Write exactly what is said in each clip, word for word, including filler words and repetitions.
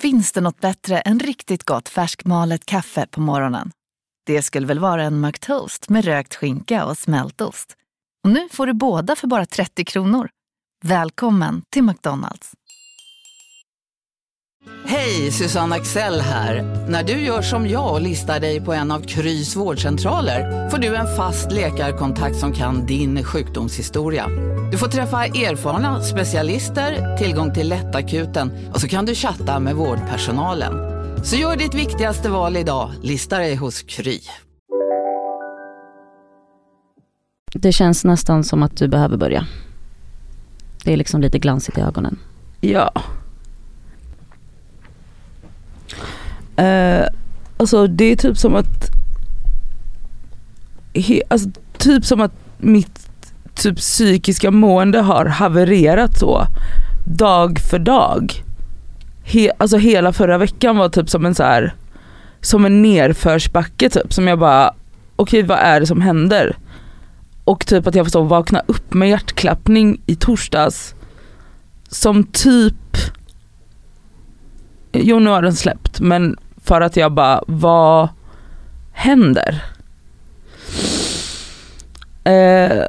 Finns det något bättre än riktigt gott färskmalet kaffe på morgonen? Det skulle väl vara en McToast med rökt skinka och smältost. Och nu får du båda för bara trettio kronor. Välkommen till McDonald's. Hej, Susanne Axel här. När du gör som jag och listar dig på en av Krys vårdcentraler får du en fast läkarkontakt som kan din sjukdomshistoria. Du får träffa erfarna specialister, tillgång till lättakuten och så kan du chatta med vårdpersonalen. Så gör ditt viktigaste val idag, lista dig hos Kry. Det känns nästan som att du behöver börja. Det är liksom lite glansigt i ögonen. Ja. Uh, alltså det är typ som att he, alltså typ som att mitt typ psykiska mående har havererat så dag för dag. He, alltså hela förra veckan var typ som en så här som en nerförsbacke typ som jag bara okej, okay, vad är det som händer? Och typ att jag får så vakna upp med hjärtklappning i torsdags som typ jo, nu har den släppt, men för att jag bara, vad händer? Uh,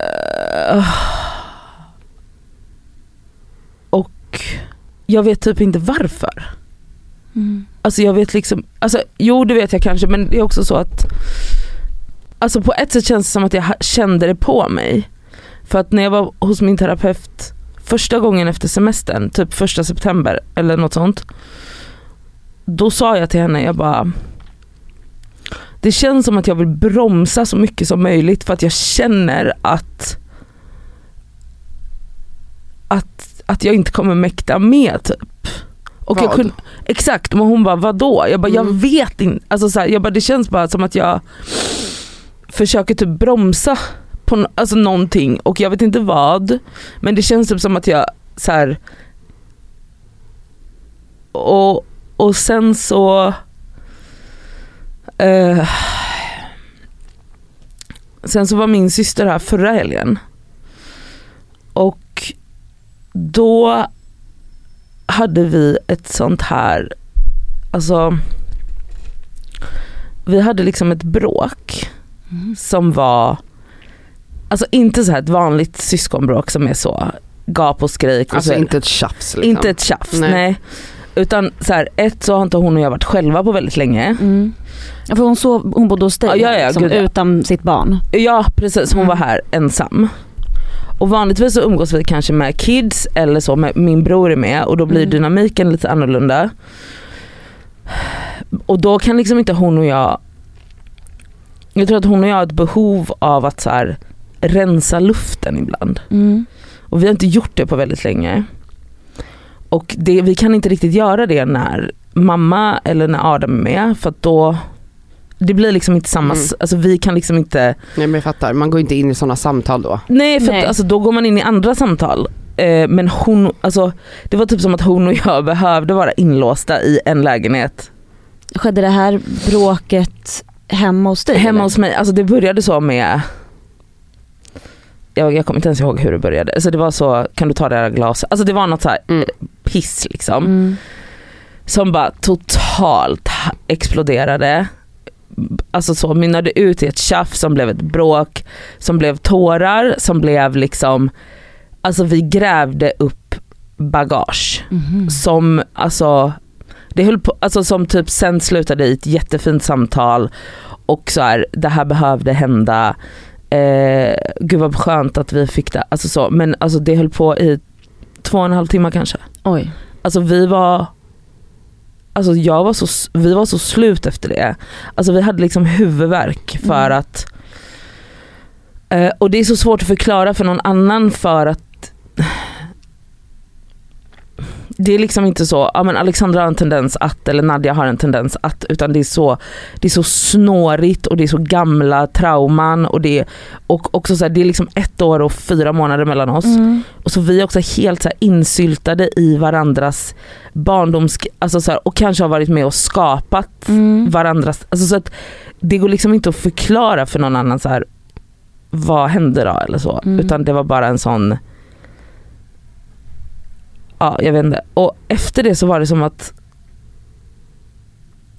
och jag vet typ inte varför. Mm. Alltså jag vet liksom, alltså jo det vet jag kanske, men det är också så att alltså på ett sätt känns det som att jag kände det på mig. För att när jag var hos min terapeut första gången efter semestern, typ första september eller något sånt, då sa jag till henne, jag bara det känns som att jag vill bromsa så mycket som möjligt för att jag känner att att, att jag inte kommer mäkta med typ. Och vad? jag kunde, exakt, men hon bara, vadå? Jag bara, mm. jag vet inte, alltså så här, jag bara, det känns bara som att jag försöker typ bromsa på alltså någonting och jag vet inte vad, men det känns typ som att jag så här och och sen så uh, sen så var min syster här förra helgen och då hade vi ett sånt här, alltså vi hade liksom ett bråk mm. som var alltså inte så här ett vanligt syskonbråk som är så gap och skrik och alltså så, inte ett tjafs liksom. Inte ett tjafs, nej, nej. Utan så här, ett så har inte hon och jag varit själva på väldigt länge. Mm. Ja, för hon, sov, hon bodde hos dig, ja, ja, ja, som, utan sitt barn. Ja, precis. Hon mm. var här ensam. Och vanligtvis så umgås vi kanske med kids eller så, med min bror är med och då blir mm. dynamiken lite annorlunda. Och då kan liksom inte hon och jag, jag tror att hon och jag har ett behov av att så här rensa luften ibland. Mm. Och vi har inte gjort det på väldigt länge. Och det, vi kan inte riktigt göra det när mamma eller när Adam är med, för att då det blir liksom inte samma, mm. alltså vi kan liksom inte. Nej, men jag fattar, man går inte in i sådana samtal då. Nej, för Nej. Att, alltså, då går man in i andra samtal. Eh, men hon, alltså det var typ som att hon och jag behövde vara inlåsta i en lägenhet. Skedde det här bråket hemma hos dig? Hemma eller? Hos mig, alltså det började så med Jag, jag kommer inte ens ihåg hur det började. Alltså det var så, kan du ta det här glaset? Alltså det var något så här mm. piss liksom. Mm. Som bara totalt exploderade. Alltså så mynnade ut i ett tjaff som blev ett bråk, som blev tårar, som blev liksom, alltså vi grävde upp bagage. Mm. Som alltså det höll på, alltså som typ sen slutade i ett jättefint samtal och så här, det här behövde hända. Eh, gud vad skönt att vi fick det, alltså så, men alltså det höll på i två och en halv timme kanske. Oj. Alltså vi var alltså jag var så vi var så slut efter det. Alltså vi hade liksom huvudvärk för mm. att eh, och det är så svårt att förklara för någon annan för att det är liksom inte så, ja men Alexandra har en tendens att, eller Nadja har en tendens att, utan det är så det är så snårigt och det är så gamla trauman och det och också så här, det är liksom ett år och fyra månader mellan oss. Mm. Och så vi är också helt så här insyltade i varandras barndoms, alltså så här, och kanske har varit med och skapat mm. varandras, alltså så att det går liksom inte att förklara för någon annan så här vad hände då eller så, mm. utan det var bara en sån. Ja, jag vet inte. Och efter det så var det som att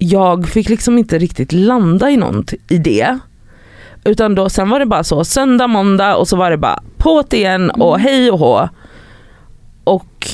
jag fick liksom inte riktigt landa i något i det. Utan då sen var det bara så söndag, måndag och så var det bara på't igen och hej och hå. Och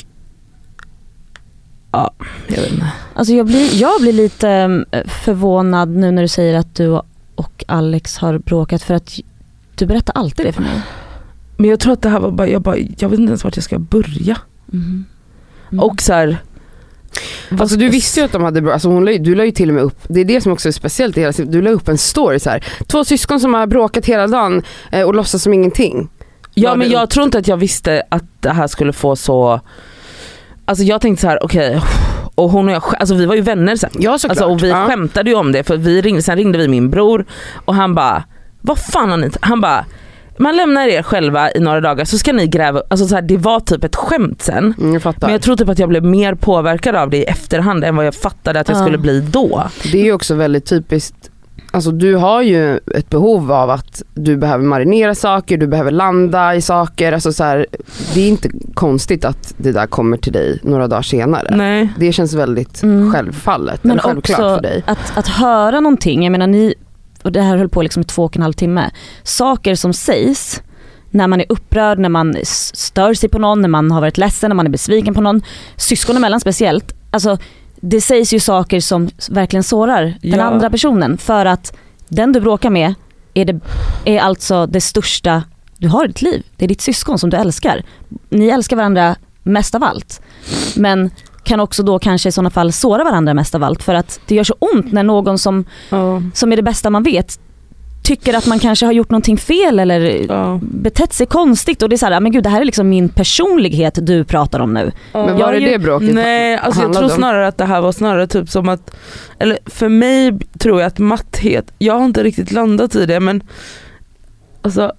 ja, jag vet inte. Alltså jag blir, jag blir lite förvånad nu när du säger att du och Alex har bråkat, för att du berättar alltid det för mig. Men jag tror att det här var bara, jag, bara, jag vet inte ens vart jag ska börja. Mm. Mm. Och så här, alltså du visste ju att de hade bråkat, alltså hon la, du la ju till och med upp, det är det som också är speciellt i hela, du la upp en story så här. Två syskon som har bråkat hela dagen eh, och låtsas som ingenting. ja, men jag tror inte att jag visste att det här skulle få så, alltså jag tänkte så här, okej, okay, och hon och jag, alltså vi var ju vänner sen. Ja, såklart. Alltså, och vi ja. skämtade ju om det, för vi ringde, sen ringde vi min bror och han bara, vad fan har ni, han bara, man lämnar er själva i några dagar så ska ni gräva, alltså så här, det var typ ett skämt sen. Mm, jag fattar. Men jag tror typ att jag blev mer påverkad av det i efterhand än vad jag fattade att jag Ja. skulle bli då. Det är ju också väldigt typiskt, alltså du har ju ett behov av att du behöver marinera saker, du behöver landa i saker, alltså så här, det är inte konstigt att det där kommer till dig några dagar senare. Nej. Det känns väldigt Mm. självfallet, Men eller självklart också för dig. Att, att höra någonting, jag menar ni, och det här höll på liksom i två och en halv timme, saker som sägs när man är upprörd, när man stör sig på någon, när man har varit ledsen, när man är besviken på någon, syskon emellan speciellt, alltså det sägs ju saker som verkligen sårar Ja. den andra personen, för att den du bråkar med är, det, är alltså det största du har i ditt liv. Det är ditt syskon som du älskar. Ni älskar varandra mest av allt, men kan också då kanske i sådana fall såra varandra mest av allt, för att det gör så ont när någon som, Ja. som är det bästa man vet tycker att man kanske har gjort någonting fel eller Ja. betett sig konstigt, och det är så här, men gud, det här är liksom min personlighet du pratar om nu. Men Jag var det är ju- det bråket? Nej, alltså jag handlade tror om? snarare att det här var snarare typ som att, eller för mig tror jag att matthet, jag har inte riktigt landat i det, men alltså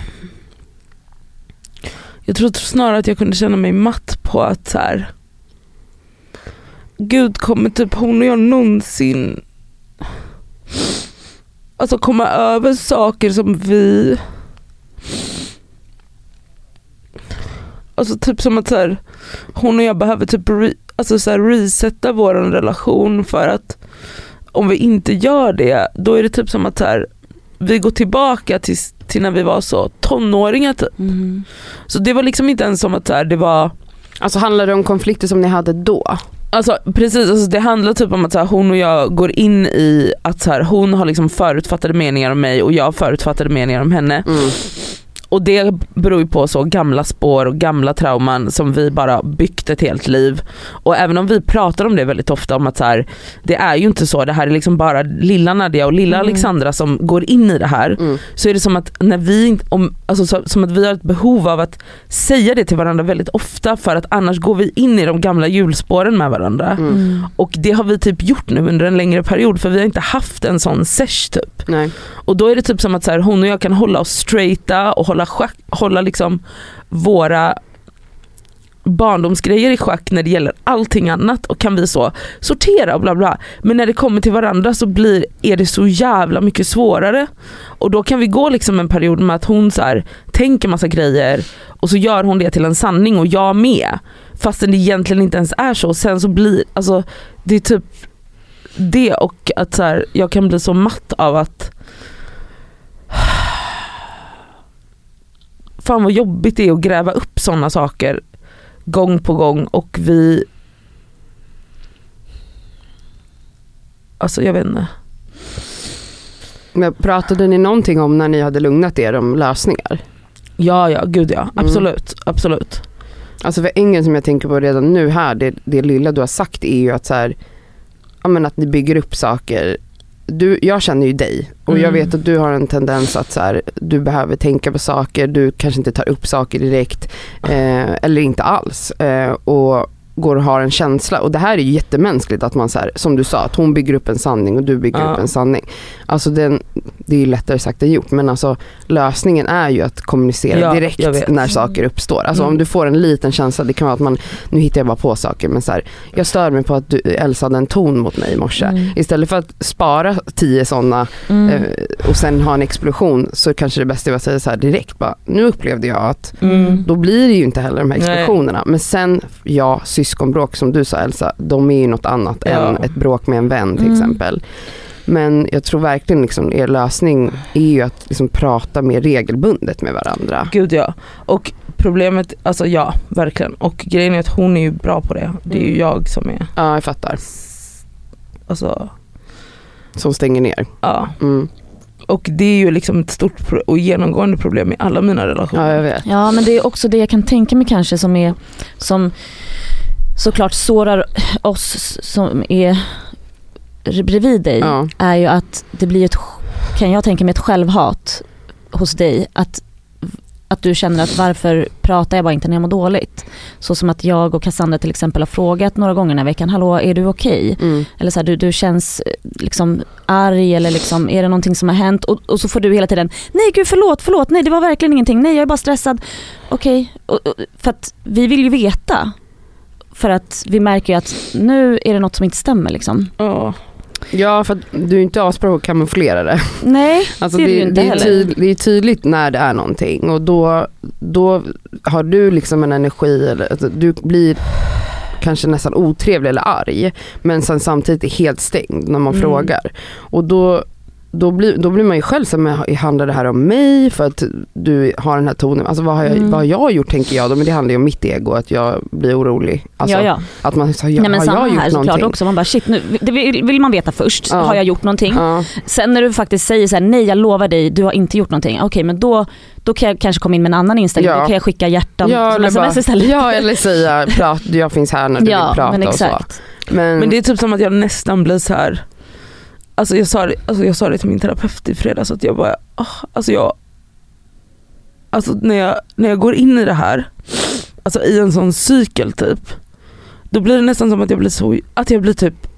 jag tror snarare att jag kunde känna mig matt på att så här, gud, kommer typ hon och jag någonsin alltså komma över saker som vi, alltså typ som att så här, hon och jag behöver typ re, alltså så här, resetta vår relation, för att om vi inte gör det, då är det typ som att så här, vi går tillbaka till, till när vi var så tonåringar typ. Mm. Så det var liksom inte ens som att så här, det var, Alltså handlar det om konflikter som ni hade då? alltså precis, alltså det handlar typ om att så här, hon och jag går in i att så här, hon har liksom förutfattade meningar om mig och jag har förutfattade meningar om henne. Mm. Och det beror ju på så gamla spår och gamla trauman som vi bara byggt ett helt liv. Och även om vi pratar om det väldigt ofta, om att så här, det är ju inte så, det här är liksom bara lilla Nadia och lilla Mm. Alexandra som går in i det här. Mm. Så är det som att när vi om, alltså så, som att vi har ett behov av att säga det till varandra väldigt ofta, för att annars går vi in i de gamla hjulspåren med varandra. Mm. Mm. Och det har vi typ gjort nu under en längre period, för vi har inte haft en sån sesh typ. Nej. Och då är det typ som att så här, hon och jag kan hålla oss straighta och hålla, schack, hålla liksom våra barndomsgrejer i schack när det gäller allting annat, och kan vi så sortera och bla bla. Men när det kommer till varandra så blir, är det så jävla mycket svårare. Och då kan vi gå liksom en period med att hon så här, tänker massa grejer och så gör hon det till en sanning och jag med. Fastän det egentligen inte ens är så. Och sen så blir, alltså det är typ det, och att så här, jag kan bli så matt av att fan vad jobbigt det är att gräva upp sådana saker gång på gång, och vi, alltså jag vet inte. Men pratade ni någonting om när ni hade lugnat er om lösningar? Ja, ja, gud ja, absolut, mm. absolut. Alltså för ingen som jag tänker på redan nu här, det, det lilla du har sagt är ju att så här, ja men att ni bygger upp saker. Du, jag känner ju dig och Mm. jag vet att du har en tendens att så här, du behöver tänka på saker, du kanske inte tar upp saker direkt eh, eller inte alls eh, och går och har en känsla, och det här är ju jättemänskligt att man så här, som du sa, att hon bygger upp en sanning och du bygger Ja. upp en sanning. Alltså den, det är ju lättare sagt än gjort, men alltså lösningen är ju att kommunicera Ja, jag direkt vet. när saker uppstår. Alltså Mm. om du får en liten känsla, det kan vara att man, nu hittar jag bara på saker, men så här, jag stör mig på att du, Elsa hade en ton mot mig i morse. Mm. Istället för att spara tio sådana Mm. eh, och sen ha en explosion, så kanske det bästa är att säga så här direkt, bara, nu upplevde jag att Mm. då blir det ju inte heller de här explosionerna. Men sen, ja, syskon syskonbråk som du sa Elsa, de är ju något annat Ja. än ett bråk med en vän till Mm. exempel. Men jag tror verkligen liksom er lösning är ju att liksom prata mer regelbundet med varandra. Gud ja. Och problemet, alltså ja, verkligen. Och grejen är att hon är ju bra på det. Det är ju jag som är, Ja, jag fattar. alltså, Som stänger ner. ja. Mm. Och det är ju liksom ett stort pro- och genomgående problem i alla mina relationer. Ja, jag vet. Ja, men det är också det jag kan tänka mig kanske som är som såklart sårar oss som är bredvid dig, Ja. är ju att det blir ett, kan jag tänka mig, ett självhat hos dig, att att du känner att varför pratar jag bara inte när jag mår dåligt? Så som att jag och Cassandra till exempel har frågat några gånger den här veckan, hallå, är du okej? Mm. Eller så här, du, du känns liksom arg, eller liksom, är det någonting som har hänt? Och, och så får du hela tiden, nej gud förlåt, förlåt, nej det var verkligen ingenting, nej jag är bara stressad. Okej, och, och, för att vi vill ju veta. För att vi märker ju att nu är det något som inte stämmer liksom. Ja. Ja, för att du är inte asbra på att kamouflera det. Nej, Alltså det är det, det ju inte det, är heller. tyd, det är tydligt när det är någonting och då, då har du liksom en energi, eller alltså, du blir kanske nästan otrevlig eller arg, men sen samtidigt är helt stängd när man Mm. frågar. Och då, då, blir, då blir man ju själv så, men handlar det här om mig för att du har den här tonen? Alltså vad har jag, Mm. vad har jag gjort tänker jag då? Men det handlar ju om mitt ego, att jag blir orolig. Alltså, ja, ja. Att man sa, ja, Nej, men har samma jag gjort här såklart någonting? också. Man bara shit, nu, det vill, vill man veta först. Ja. Har jag gjort någonting? Ja. Sen när du faktiskt säger så här, nej jag lovar dig, du har inte gjort någonting. Okej, men då, då kan jag kanske komma in med en annan inställning. Ja. Då kan jag skicka hjärtan Ja, som eller sms bara, istället. ja, eller säga prat, jag finns här när du Ja, vill prata men och så. exakt. Men, Men det är typ som att jag nästan blir så här. Alltså jag sa det, alltså jag sa det till min terapeut i fredags, att jag bara, oh, alltså jag alltså när jag, när jag går in i det här, alltså i en sån cykel typ, då blir det nästan som att jag blir så, att jag blir typ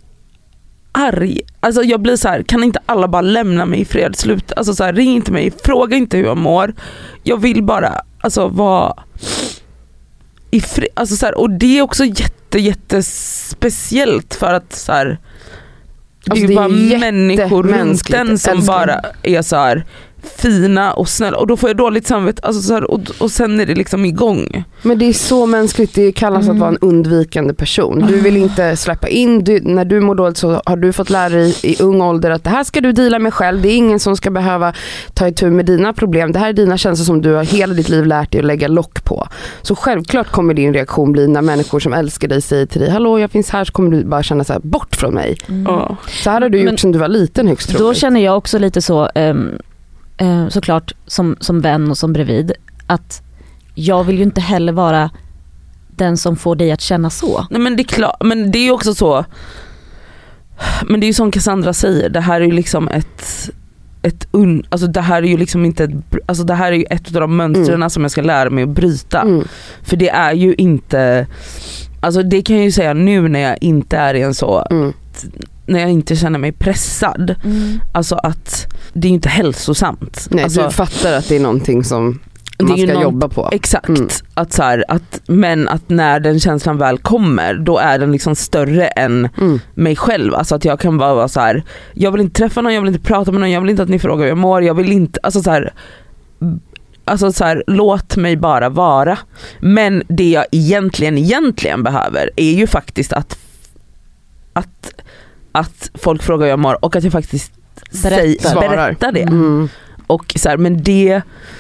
arg. Alltså jag blir så här, kan inte alla bara lämna mig i fred? Slut, alltså så här, ring inte mig, fråga inte hur jag mår. Jag vill bara alltså vara i fred, alltså så här, och det är också jätte jättespeciellt för att så här, det Alltså, är det ju är bara människor runt jättemänskligt. den som Älskar. bara är så här fina och snälla, och då får jag dåligt samvete, alltså så här, och, och sen är det liksom igång. men det är så mänskligt, det kallas Mm. att vara en undvikande person. Du vill inte släppa in, du, när du mår dåligt så har du fått lära dig i ung ålder att det här ska du deala med själv. Det är ingen som ska behöva ta itu med dina problem. Det här är dina känslor som du har hela ditt liv lärt dig att lägga lock på. Så självklart kommer din reaktion bli när människor som älskar dig säger till dig, hallå jag finns här, så kommer du bara känna så här, bort från mig. Mm. Ja. Så här har du gjort Men sedan du var liten högst troligt. Då känner jag också lite så, um, uh, såklart som, som vän och som bredvid, att jag vill ju inte heller vara den som får dig att känna så. Nej men det är klart, men det är ju också så, men det är ju som Cassandra säger, det här är ju liksom ett ett un, alltså det här är ju liksom inte ett, alltså det här är ju ett av de mönstren Mm. som jag ska lära mig att bryta. Mm. För det är ju inte, alltså det kan jag ju säga nu när jag inte är i en så, Mm. när jag inte känner mig pressad, Mm. alltså att det är ju inte hälsosamt. Nej, alltså, du fattar att det är någonting som det man är ju ska någon- jobba på. Exakt, Mm. att så här, att, men att när den känslan väl kommer, då är den liksom större än Mm. mig själv. Alltså att jag kan bara vara så här, jag vill inte träffa någon, jag vill inte prata med någon, jag vill inte att ni frågar hur jag mår, jag vill inte, alltså så här, alltså så här, låt mig bara vara. Men det jag egentligen egentligen behöver är ju faktiskt att att, att folk frågar hur jag mår och att jag faktiskt Berättar. säg, Svarar. berättar det. Mm. Och så här, men det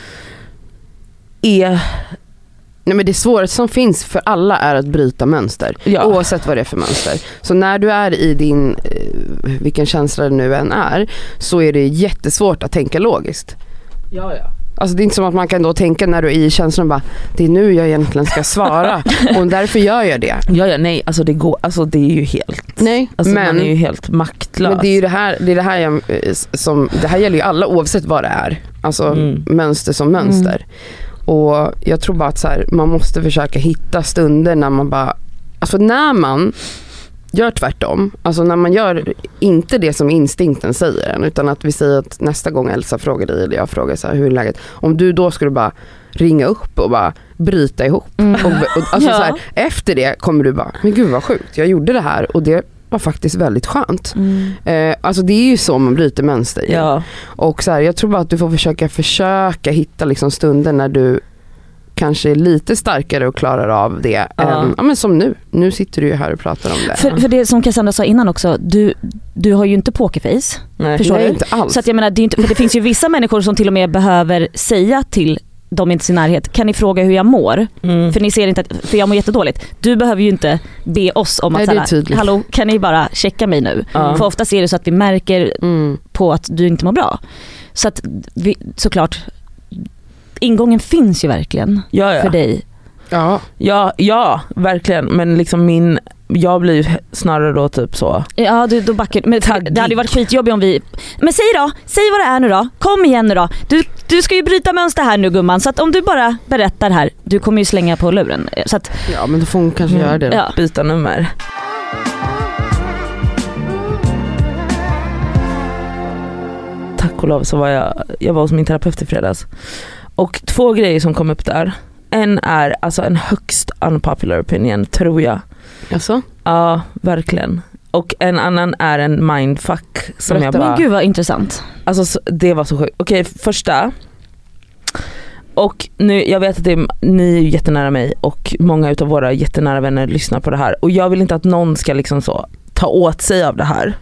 är Nej, men det svåraste som finns för alla är att bryta mönster. ja. Oavsett vad det är för mönster. Så när du är i din, eh, vilken känsla det nu än är, så är det jättesvårt att tänka logiskt. Ja, ja. Alltså det är inte som att man kan då tänka när du är i känslan bara, det är nu jag egentligen ska svara och därför gör jag det. Ja, ja, nej, alltså det går, alltså det är ju helt, Nej, alltså men, man är ju helt maktlös. men det är ju det här, det är det här jag, eh, som, det här gäller ju alla oavsett vad det är. Alltså Mm. mönster som mönster. Och jag tror bara att så här, man måste försöka hitta stunder när man bara, alltså när man gör tvärtom, alltså när man gör inte det som instinkten säger en, utan att vi säger att nästa gång Elsa frågar dig eller jag frågar så här, hur är läget, om du då skulle bara ringa upp och bara bryta ihop Mm. och, och, alltså Ja. så här, efter det kommer du bara, men gud vad sjukt, jag gjorde det här och det var faktiskt väldigt skönt. Mm. Eh, alltså det är ju så man bryter mönster ju. ja. Och så här, jag tror bara att du får försöka försöka hitta liksom stunder när du kanske är lite starkare och klarar av det Ja. än, ja men som nu. Nu sitter du ju här och pratar om det. För, för det som Cassandra sa innan också, du, du har ju inte pokerface. Nej. Förstår Nej, du? inte alls. Så att jag menar, det, är inte, för det finns ju vissa människor som till och med behöver säga till de inte i sin närhet, kan ni fråga hur jag mår? Mm. För ni ser inte att, för jag mår jättedåligt. Du behöver ju inte be oss om att Nej, det är säga, tydligt. hallå, kan ni bara checka mig nu? Ja. För ofta är det så att vi märker Mm. på att du inte mår bra. Så att vi, såklart, ingången finns ju verkligen Ja, ja. för dig. Ja. Ja, ja, verkligen. Men liksom min, jag blir ju snarare då typ så. Ja, du, då backar men Taggig. det hade ju varit skitjobbigt om vi... Men säg då, säg vad det är nu då. Kom igen nu då. Du, du ska ju bryta mönster här nu gumman. Så att om du bara berättar här, du kommer ju slänga på luren. Så att, ja, men då får hon kanske Mm. göra det då. ja. Byta nummer. Tack och lov så var jag, jag var hos min terapeut i fredags. Och två grejer som kom upp där. En är alltså en högst unpopular opinion, tror jag. Alltså? Ja, verkligen. Och en annan är en mindfuck som Berätta. jag bara... Men gud vad intressant. Alltså så- det var så sjukt. Okej, första. Och nu, jag vet att det är, ni är ju jättenära mig och många utav våra jättenära vänner lyssnar på det här. Och jag vill inte att någon ska liksom så ta åt sig av det här.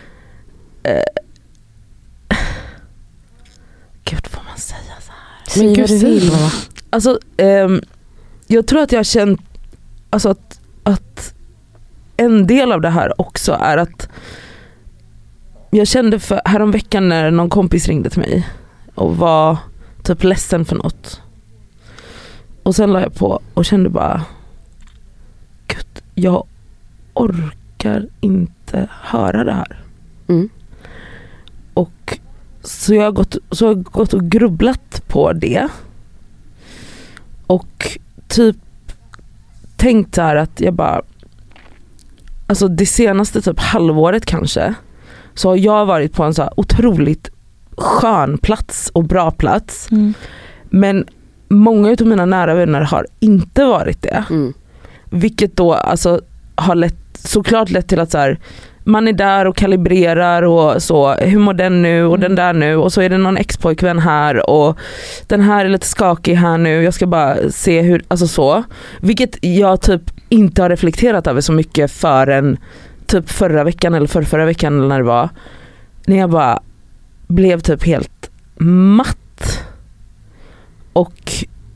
Eh. Gud, får man säga så här? Säg Men vad gud, du vill. säg. Alltså, ehm, jag tror att jag har känt alltså att, att en del av det här också är att jag kände för häromveckan när någon kompis ringde till mig och var typ ledsen för något. Och sen la jag på och kände bara gud, jag orkar inte höra det här. Mm. Och så jag har gått, så jag har gått och grubblat på det. Och typ tänkt så här att jag bara alltså det senaste typ halvåret kanske så har jag varit på en så här otroligt skön plats och bra plats. Mm. Men många utav mina nära vänner har inte varit det. Mm. Vilket då alltså har lett, såklart lett till att så här, man är där och kalibrerar och så, hur mår den nu och den där nu och så är det någon ex-pojkvän här och den här är lite skakig här nu, jag ska bara se hur, alltså så. Vilket jag typ inte har reflekterat över så mycket förrän typ förra veckan eller förra, förra veckan eller när det var. När jag bara blev typ helt matt och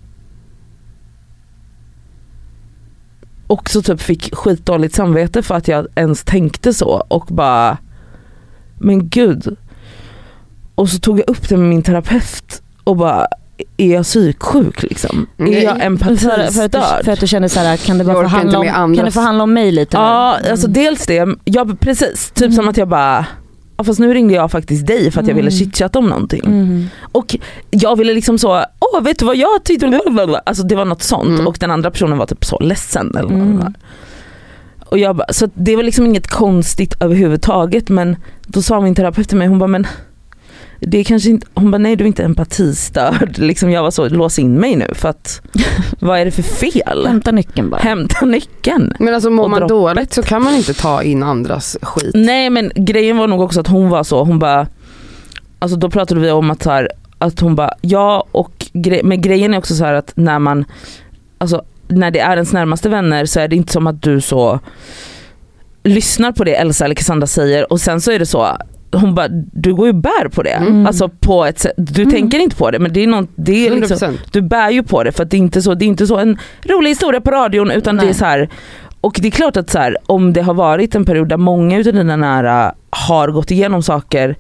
också typ fick skitdåligt samvete för att jag ens tänkte så och bara men gud. Och så tog jag upp det med min terapeut och bara är jag psyksjuk liksom? Nej. Är jag För, för, empatistörd? att du, för att du känner så här, kan det, Jag bara orkar få handla inte om, med kan andras- det få handla om mig lite? Ja, nu? alltså dels det. Ja, precis. Typ som att jag bara ja, fast nu ringde jag faktiskt dig för att jag ville Mm. chitchatta om någonting. Mm. Och jag ville liksom så, åh vet du vad jag tyckte? Alltså det var något sånt Mm. och den andra personen var typ så ledsen eller Mm. något. Och jag bara, så att det var liksom inget konstigt överhuvudtaget, men då sa min terapeut till mig, hon bara men det är kanske inte, hon bara nej du är inte empatistörd. Liksom jag var så, lås in mig nu för att vad är det för fel? Hämta nyckeln bara. Hämta nyckeln. Men alltså mår Och man droppet. dåligt så kan man inte ta in andras skit. Nej men grejen var nog också att hon var så, hon bara alltså då pratade vi om att så här, att hon bara ja och gre- men grejen är också så här att när man alltså när det är ens närmaste vänner så är det inte som att du så lyssnar på det Elsa eller Cassandra säger och sen så är det så hon bara du går ju bär på det Mm. alltså på ett sätt, du Mm. tänker inte på det men det är något, det är hundra liksom, procent. du bär ju på det för att det är inte så, det är inte så en rolig historia på radion utan Nej. det är så här. Och det är klart att så här, om det har varit en period där många utav dina nära har gått igenom saker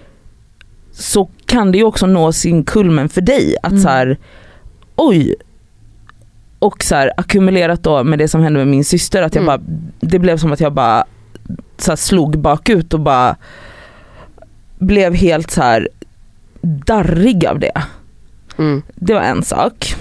så kan det ju också nå sin kulmen för dig att Mm. så här, oj och så här, ackumulerat då med det som hände med min syster att jag Mm. bara, det blev som att jag bara så här, slog bakut och bara blev helt så här darrig av det. Mm. Det var en sak.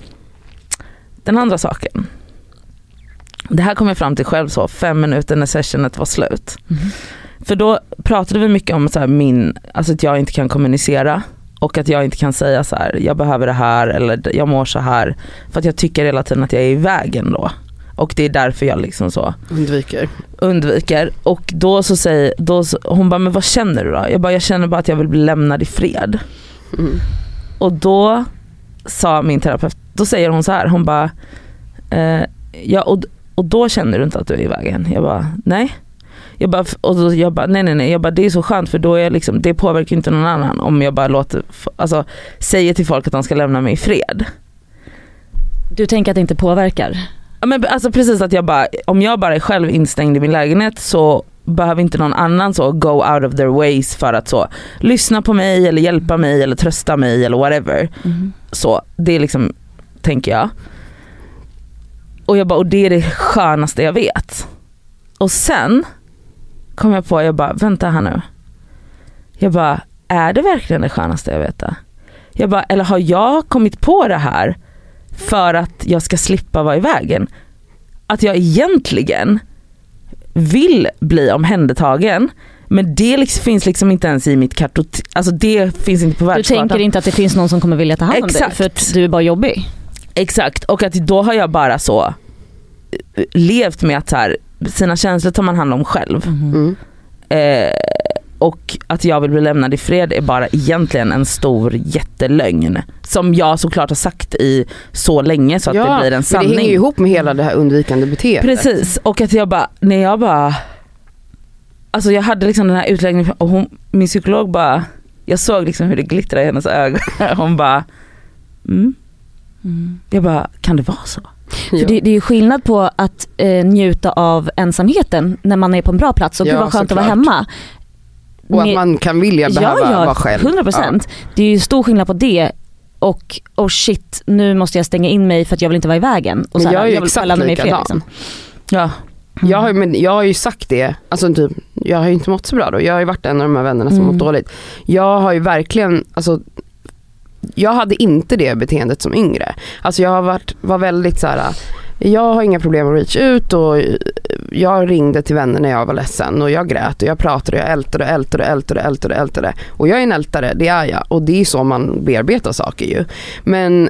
Den andra saken. Det här kom jag fram till själv så fem minuter när sessionet var slut. Mm. För då pratade vi mycket om så här min, alltså att jag inte kan kommunicera och att jag inte kan säga så här, jag behöver det här eller jag mår så här för att jag tycker hela tiden att jag är i vägen då. Och det är därför jag liksom så Undviker. undviker. Och då så säger då så, hon bara men vad känner du då? Jag bara jag känner bara att jag vill bli lämnad i fred. Mm. Och då sa min terapeut då säger hon så här, hon bara eh, ja och, och då känner du inte att du är i vägen. Jag bara nej. Jag bara, och då, jag bara nej nej nej, jag bara, det är så skönt för då är jag liksom, det påverkar inte någon annan om jag bara låter, alltså säger till folk att de ska lämna mig i fred. Du tänker att det inte påverkar? Ja, men alltså precis, att jag bara, om jag bara är själv instängd i min lägenhet så behöver inte någon annan så go out of their ways för att så lyssna på mig eller hjälpa mig eller trösta mig eller whatever. Mm. Så det är liksom, tänker jag. Och jag bara, och det är det skönaste jag vet. Och sen kom jag på, jag bara, vänta här nu. Jag bara, är det verkligen det skönaste jag vet? Jag bara, eller har jag kommit på det här för att jag ska slippa vara i vägen? Att jag egentligen vill bli omhändertagen, men det liksom, finns liksom inte ens i mitt kartot, alltså det finns inte på världskartan. Du tänker inte att det finns någon som kommer vilja ta hand om Exakt. dig för att du är bara jobbig? Exakt, och att då har jag bara så levt med att så här, sina känslor tar man hand om själv. Mm. Eh, och att jag vill bli lämnad i fred är bara egentligen en stor jättelögn som jag såklart har sagt i så länge så att ja, det blir en sanning. Det hänger ju ihop med hela det här undvikande beteendet. Precis, och att jag bara, när jag bara alltså jag hade liksom den här utläggningen och hon, min psykolog bara, jag såg liksom hur det glittrade i hennes ögon. Hon bara mm. Mm. Jag bara, kan det vara så? För det, det är ju skillnad på att eh, njuta av ensamheten när man är på en bra plats och ja, gud vad skönt att vara hemma. Och att man kan vilja behöva ja, ja, vara själv. hundra procent. Ja. Det är ju stor skillnad på det och oh shit, nu måste jag stänga in mig för att jag vill inte vara i vägen. Och men så jag här, är ju jag exakt mig likadan. fred, liksom. Ja. Mm. Jag, har, men jag har ju sagt det, alltså typ, jag har ju inte mått så bra då. Jag har ju varit en av de här vännerna som mm. mått dåligt. Jag har ju verkligen, alltså jag hade inte det beteendet som yngre. Alltså jag har varit, var väldigt så här. Jag har inga problem att reach ut och jag ringde till vänner när jag var ledsen och jag grät och jag pratade och jag ältade och ältade och ältade och ältade, ältade. Och jag är en ältare, det är jag. Och det är så man bearbetar saker ju. Men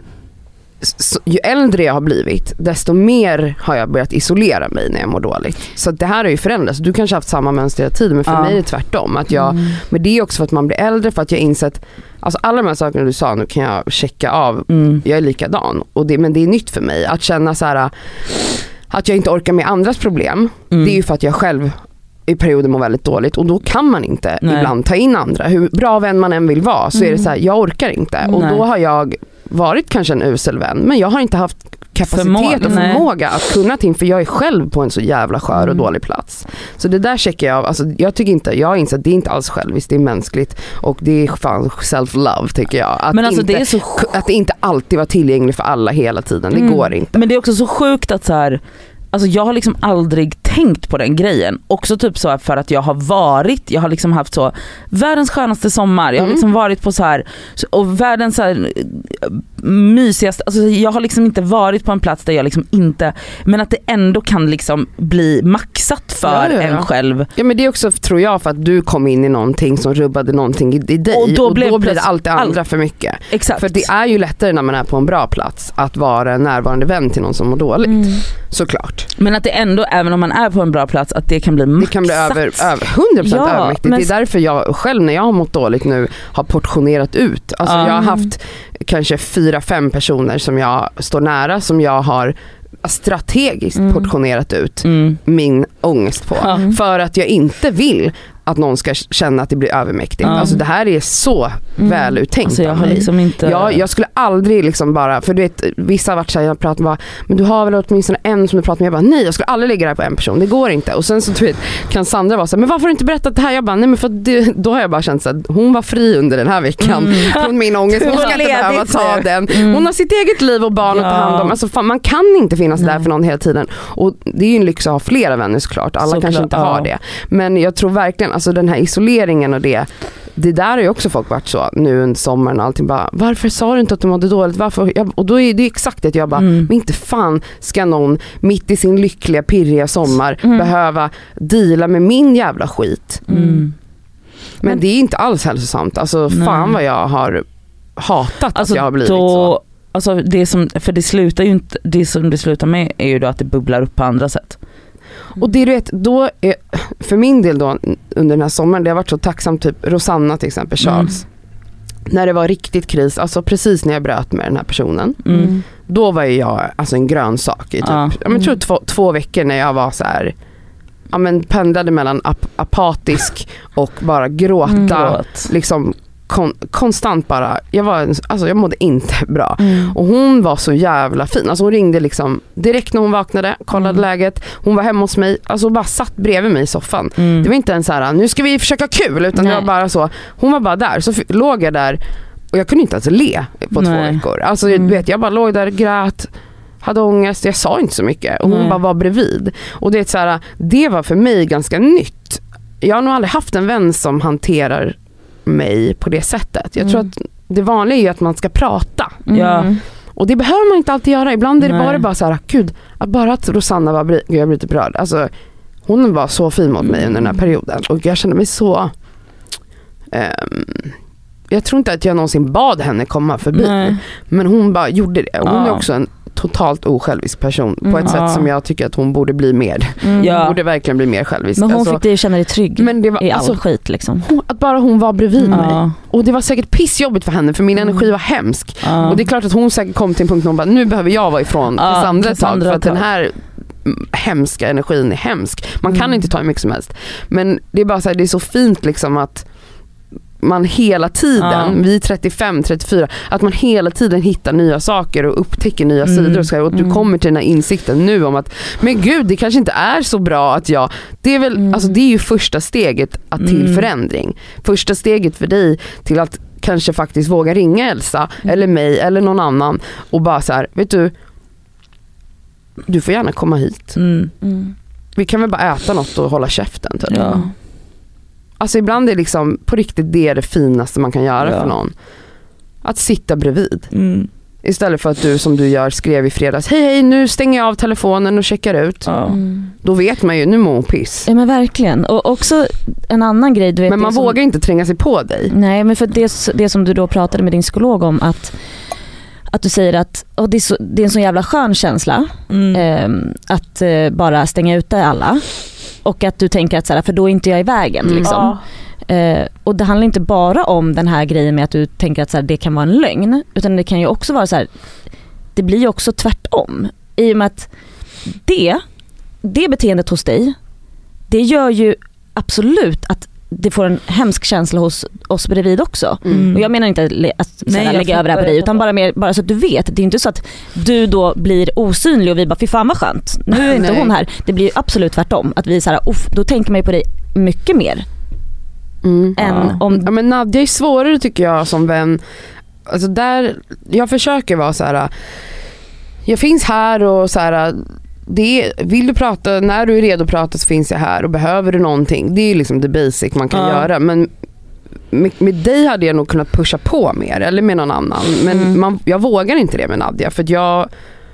så, ju äldre jag har blivit, desto mer har jag börjat isolera mig när jag mår dåligt. Så det här har ju förändrats. Du kanske har haft samma mönster hela tiden, men för ja. mig är det tvärtom. Att jag, mm. Men det är också för att man blir äldre, för att jag insett, alltså alla de här sakerna du sa nu kan jag checka av. Mm. Jag är likadan. Och det, men det är nytt för mig. Att känna så här, att jag inte orkar med andras problem, mm. det är ju för att jag själv i perioder mår väldigt dåligt och då kan man inte Nej. ibland ta in andra. Hur bra vän man än vill vara så mm. är det så här, jag orkar inte. Nej. Och då har jag varit kanske en usel vän, men jag har inte haft kapacitet Förmå- och förmåga nej. att kunna till, för jag är själv på en så jävla skör och mm. dålig plats. Så det där checkar jag av. Alltså, jag tycker inte, jag inser att det är inte alls själviskt, det är mänskligt och det är fan self-love tycker jag. Att, men alltså, inte, det är så att det inte alltid var tillgängligt för alla hela tiden, det mm. går inte. Men det är också så sjukt att så här, alltså jag har liksom aldrig tänkt på den grejen. Också typ så för att jag har varit, jag har liksom haft så världens skönaste sommar. Jag har liksom varit på så här och världens så här mysigaste, alltså jag har liksom inte varit på en plats där jag liksom inte, men att det ändå kan liksom bli maxat för ja, ja, ja. en själv. Ja, men det är också, tror jag, för att du kom in i någonting som rubbade någonting i, i dig och då, och då blir det allt det andra all... för mycket. Exakt. För det är ju lättare när man är på en bra plats att vara en närvarande vän till någon som mår dåligt. Mm. Såklart. Men att det ändå, även om man är på en bra plats, att det kan bli maxat. Det kan bli över, över hundra procent ja, övermäktigt. Men... Det är därför jag själv, när jag har mått dåligt nu, har portionerat ut. Alltså mm. jag har haft kanske fyra, fem personer som jag står nära, som jag har strategiskt mm. portionerat ut mm. min ångest på. Mm. För att jag inte vill att någon ska känna att det blir övermäktigt. Mm. Alltså det här är så mm. väl uttänkt alltså jag av har mig. Liksom inte... jag, jag skulle aldrig liksom bara, för du vet, vissa har varit så här, jag pratar bara, men du har väl åtminstone en som du pratar med. Jag bara, nej, jag skulle aldrig lägga det här på en person. Det går inte. Och sen så du vet, kan Sandra vara så här, men varför har du inte berättat det här? Jag bara, nej men för det, då har jag bara känt så att hon var fri under den här veckan mm. från min ångest. Hon ska inte behöva ta den. Mm. Hon har sitt eget liv och barn ja. att ta hand om. Alltså fan, man kan inte finnas nej. där för någon hela tiden. Och det är ju en lyx att ha flera vänner såklart. Alla så kanske klart, inte ja. har det. Men jag tror verkligen, alltså den här isoleringen och det, det där har ju också folk varit så nu under sommaren och allting bara, varför sa du inte att du mådde dåligt? Varför? Jag, och då är det exakt att jag bara, mm. men inte fan ska någon mitt i sin lyckliga, pirriga sommar mm. behöva deala med min jävla skit. Mm. Men, men det är inte alls hälsosamt. Alltså nej. fan vad jag har hatat alltså, att jag har blivit då, så. Alltså det som, för det slutar ju inte, det som det slutar med är ju då att det bubblar upp på andra sätt. Och det du vet, då är, för min del då under den här sommaren, det har varit så tacksamt, typ Rosanna till exempel, Charles. Mm. när det var riktigt kris, alltså precis när jag bröt med den här personen, Mm. då var ju jag alltså en grönsak i typ, Ja. jag men, tror två, två veckor när jag var så här, ja men pendlade mellan ap- apatisk och bara gråta, Mm. Gråt. liksom kon- konstant bara, jag var en- alltså jag mådde inte bra. Mm. Och hon var så jävla fin, alltså hon ringde liksom direkt när hon vaknade, kollade Mm. läget, hon var hemma hos mig, alltså bara satt bredvid mig i soffan. Mm. Det var inte en så här, nu ska vi försöka kul, utan Nej. det var bara så, hon var bara där, så f- låg jag där och jag kunde inte ens le på Nej. två veckor. Alltså Mm. du vet, jag bara låg där, grät, hade ångest, jag sa inte så mycket och hon Nej. bara var bredvid. Och det är så här, det var för mig ganska nytt. Jag har nog aldrig haft en vän som hanterar mig på det sättet. Jag tror Mm. att det vanliga är ju att man ska prata. Ja. Mm. Och det behöver man inte alltid göra. Ibland är det Nej. bara, bara så här, gud, att bara att Rosanna var, gud, jag blir lite berörd. Alltså, hon var så fin mot mig under den här perioden. Och jag kände mig så... ehm, jag tror inte att jag någonsin bad henne komma förbi. Nej. Men hon bara gjorde det. Och hon Ja. är också en totalt osjälvisk person. På Mm. ett Ja. sätt som jag tycker att hon borde bli mer. Mm. Ja. Hon borde verkligen bli mer självisk. Men hon Alltså, fick dig att känna dig trygg men det var, i all alltså, skit liksom. hon, att bara hon var bredvid mig. Ja. Och det var säkert pissjobbigt för henne, för min Mm. energi var hemsk. Ja. Och det är klart att hon säkert kom till en punkt när hon bara, nu behöver jag vara ifrån Ja, Cassandra ett tag, Cassandra för ett att den tag. här mm, hemska energin är hemsk. Man kan Mm. inte ta hur mycket som helst. Men det är bara så här, det är så fint liksom att man hela tiden, Ja. vi trettiofem trettiofyra, att man hela tiden hittar nya saker och upptäcker nya Mm. sidor och, så här, och att du Mm. kommer till den här insikten nu om att, men gud, det kanske inte är så bra att jag, det är väl, Mm. alltså det är ju första steget att, till Mm. förändring. Första steget för dig till att kanske faktiskt våga ringa Elsa Mm. eller mig eller någon annan och bara så här, vet du, du får gärna komma hit. Mm. Mm. Vi kan väl bara äta något och hålla käften typ. Ja. Alltså ibland är liksom på riktigt det är det finaste man kan göra Ja. för någon. Att sitta bredvid. Mm. Istället för att du som du gör skrev i fredags, hej hej nu stänger jag av telefonen och checkar ut. Ja. Mm. Då vet man ju, nu mår hon piss. Ja men verkligen. Och också en annan grej. Du vet, Men man det som, vågar inte tränga sig på dig. Nej men för det, det som du då pratade med din psykolog om, att, att du säger att oh, det, är så, det är en så jävla skön känsla Mm. eh, att eh, bara stänga ute alla. Och att du tänker att så här, för då är inte jag i vägen. Mm. Liksom. Eh, och det handlar inte bara om den här grejen med att du tänker att så här, det kan vara en lögn, utan det kan ju också vara så här, det blir ju också tvärtom. I och med att det, det beteendet hos dig, det gör ju absolut att det får en hemsk känsla hos oss bredvid också. Mm. Och jag menar inte le- att Nej, såhär, jag lägga över det här på fattar, dig, jag utan bara, mer, bara så att du vet. Det är inte så att du då blir osynlig och vi bara, fy fan vad skönt, nu är inte Nej. hon här. Det blir ju absolut tvärtom. Att vi såhär, uff, då tänker man ju på dig mycket mer Mm. än Ja. om... Ja, men Nadja är svårare tycker jag som vän. Alltså där, jag försöker vara så här. Jag finns här och så här. Det, vill du prata, när du är redo att prata så finns jag här, och behöver du någonting, det är liksom the basic man kan Ja. göra. Men med, med dig hade jag nog kunnat pusha på mer, eller med någon annan. Men Mm. man, jag vågar inte det med Nadja, för att jag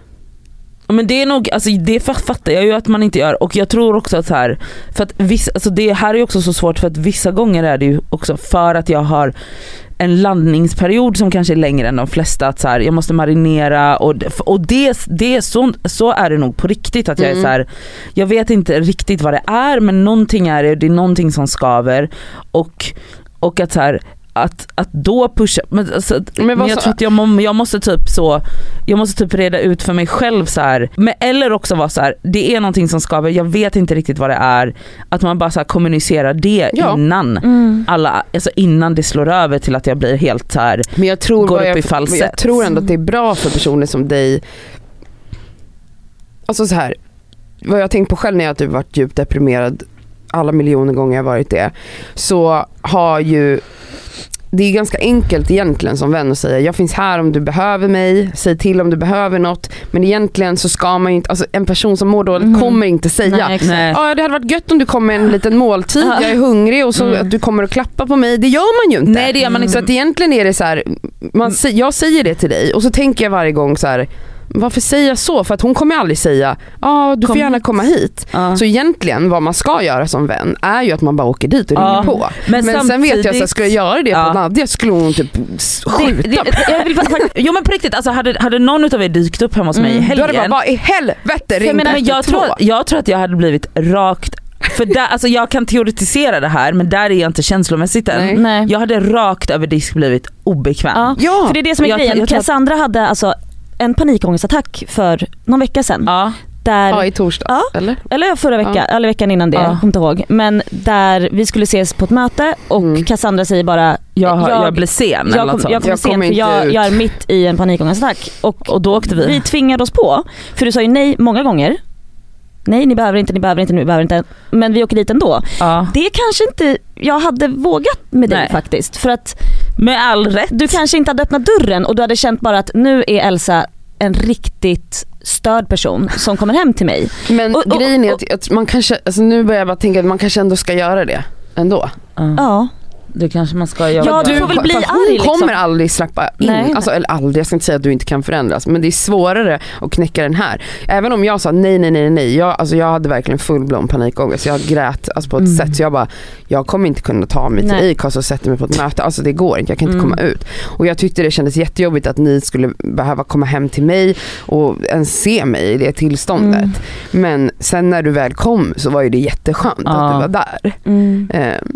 Ja, men det är nog, alltså det fattar jag ju att man inte gör, och jag tror också att så här, för att vissa, alltså det här är ju också så svårt, för att vissa gånger är det ju också för att jag har en landningsperiod som kanske är längre än de flesta, att så här, jag måste marinera, och, och det, det är så, så är det nog på riktigt, att jag är Mm. så här, jag vet inte riktigt vad det är, men någonting är det, det är någonting som skaver, och, och att så här, Att, att då pusha, men, alltså, Men men vad jag så- tror att jag, må, jag måste typ så jag måste typ reda ut för mig själv så här. Men, eller också vara så här, det är någonting som skaver, jag vet inte riktigt vad det är, att man bara så här kommunicerar det Ja. innan Mm. alla, alltså innan det slår över till att jag blir helt så här. Men jag tror, Går vad upp jag, i falsett. jag tror ändå att det är bra för personer som dig. Alltså så här, vad jag har tänkt på själv när jag typ varit djupt deprimerad alla miljoner gånger jag varit det, så har ju det är ganska enkelt egentligen som vän att säga, jag finns här om du behöver mig, säg till om du behöver något, men egentligen så ska man ju inte, alltså en person som mår dåligt Mm. kommer inte säga, Nej, exakt. Nej. ja det hade varit gött om du kom med en liten måltid, Ja. jag är hungrig, och så Mm. att du kommer att klappa på mig, det gör man ju inte. Nej, det gör man inte. Så att egentligen är det så här, man, sä- jag säger det till dig och så tänker jag varje gång så här, varför säger jag så? För att hon kommer aldrig säga, ja ah, du Kom får gärna hit. komma hit. Ja. Så egentligen vad man ska göra som vän är ju att man bara åker dit och ringer Ja. på. Men Men, sen vet jag samtidigt- att skulle jag göra det Ja. på Nadja skulle hon typ s- skjuta. Det, det, jag vill, fa- jo men på riktigt, alltså hade, hade någon utav er dykt upp hemma hos mig i Mm. Då helgen, hade bara, vad i helvete, För jag, ring menar, ett ett jag, två. tror, jag tror att jag hade blivit rakt, För där, alltså jag kan teoretisera det här, men där är jag inte känslomässigt än. Nej. Nej. Jag hade rakt över disk blivit obekväm. Ja, Ja. för det är det som är Jag- grejen. jag tror att- Cassandra hade alltså en panikångestattack för någon vecka sedan. Ja. Där, Ja, i torsdags, Ja. eller? eller förra veckan, Ja. eller veckan innan det, Ja. jag kommer inte ihåg. Men där vi skulle ses på ett möte och Mm. Cassandra säger bara Jag, har- jag blir sen eller jag, något kom, sånt. jag kommer Jag sent kommer för inte jag, ut. jag är mitt i en panikångestattack. Och, Och då åkte vi. vi tvingade oss på, för du sa ju nej många gånger. Nej, ni behöver inte, ni behöver inte, ni behöver inte. Men vi åker dit ändå. Ja. Det kanske inte jag hade vågat med dig Nej. faktiskt. För att Med all rätt. du kanske inte hade öppnat dörren och du hade känt bara att nu är Elsa en riktigt störd person som kommer hem till mig. Men Och- och- grejen är att, att man kanske, alltså nu börjar jag bara tänka att man kanske ändå ska göra det ändå. Ja. Ja. Det kanske man ska göra. Ja, du får väl bli fast arg, hon liksom. kommer aldrig släppa in, Nej. alltså, eller aldrig, jag ska inte säga att du inte kan förändras, men det är svårare att knäcka den här. Även om jag sa nej, nej, nej, nej, jag, alltså, jag hade verkligen fullblom panikångest, jag grät alltså, på ett Mm. sätt så jag bara, jag kommer inte kunna ta mig till Nej. Acast och sätta mig på ett möte, alltså det går inte, jag kan inte Mm. komma ut. Och jag tyckte det kändes jättejobbigt att ni skulle behöva komma hem till mig och ens se mig i det tillståndet. Mm. Men sen när du väl kom så var ju det jätteskönt Ja. att du var där. Mm. Ehm.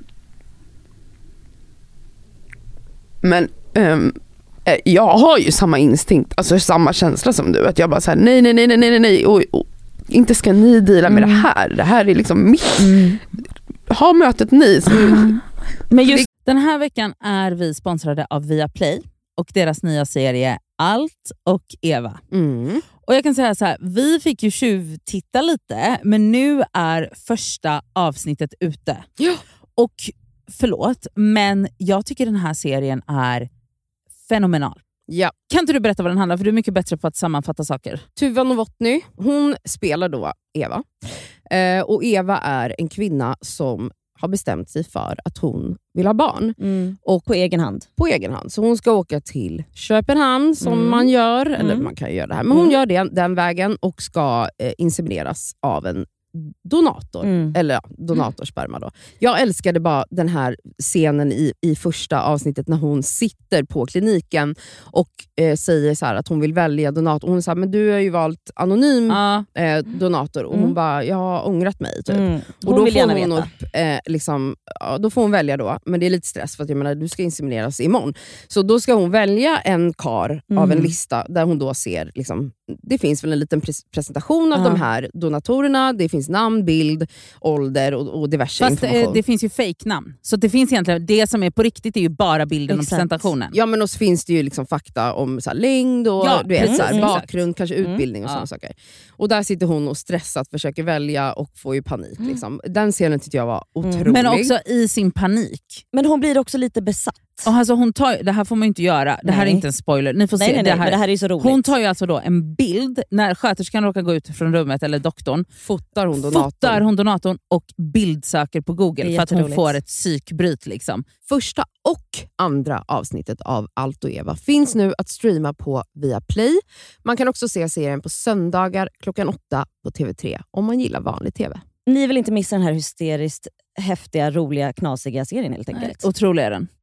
Men ehm, eh, jag har ju samma instinkt, alltså samma känsla som du, att jag bara såhär nej nej nej nej nej nej och, och inte ska ni deala med Mm. det här, det här är liksom mitt, Mm. ha mötet ni som, Men just Den här veckan är vi sponsrade av Viaplay och deras nya serie Allt och Eva. mm. Och jag kan säga så här, vi fick ju tjuvtitta lite, men nu är första avsnittet ute. Ja. Och förlåt, men jag tycker den här serien är fenomenal. Ja. Kan inte du berätta vad den handlar om? För du är mycket bättre på att sammanfatta saker. Tuva Novotny, hon spelar då Eva. Eh, och Eva är en kvinna som har bestämt sig för att hon vill ha barn mm. och på egen hand. på egen hand. Så hon ska åka till Köpenhamn som Mm. man gör, eller Mm. man kan ju göra det här, men hon Mm. gör det, den vägen och ska eh, insemineras av en donator. Mm. Eller ja, donatorsperma då. Jag älskade bara den här scenen i, i första avsnittet när hon sitter på kliniken och eh, säger så här att hon vill välja donator. Och hon säger, men du har ju valt anonym Ja. eh, donator. Och hon Mm. bara, jag har ångrat mig typ. Mm. Och Hon då vill får gärna hon veta. upp, eh, liksom, ja, då får hon välja då. Men det är lite stress för att jag menar, du ska insemineras imorgon. Så då ska hon välja en kar Mm. av en lista där hon då ser, liksom, det finns väl en liten pres- presentation av Ja. de här donatorerna. Det finns namn, bild, ålder och, och diverse Fast eh, information. det finns ju fake-namn. Så det finns egentligen, det som är på riktigt är ju bara bilden Exakt. och presentationen. Ja, men också finns det ju liksom fakta om så här, längd och Ja, du vet, precis, så här, exakt. bakgrund, kanske Mm. utbildning och Ja. sådana saker. Och där sitter hon och stressat försöker välja och får ju panik. Mm. Liksom. Den scenen tyckte jag var otrolig. Men också i sin panik. Men hon blir också lite besatt. Och alltså hon tar, det här får man ju inte göra, det här är Nej. inte en spoiler. Ni får Nej, se, nej, nej, det här. men det här är ju så roligt. Hon tar ju alltså då en bild, när sköterskan råkar gå ut från rummet eller doktorn, fotar hon donatorn. fotar hon donatorn och bildsöker på Det Google är för att hon jätteroligt. får ett psykbryt. Liksom. Första och andra avsnittet av Allt och Eva finns nu att streama på Viaplay. Man kan också se serien på söndagar klockan åtta på T V tre om man gillar vanlig tv. Ni vill inte missa den här hysteriskt häftiga, roliga, knasiga serien helt enkelt. Otrolig är den.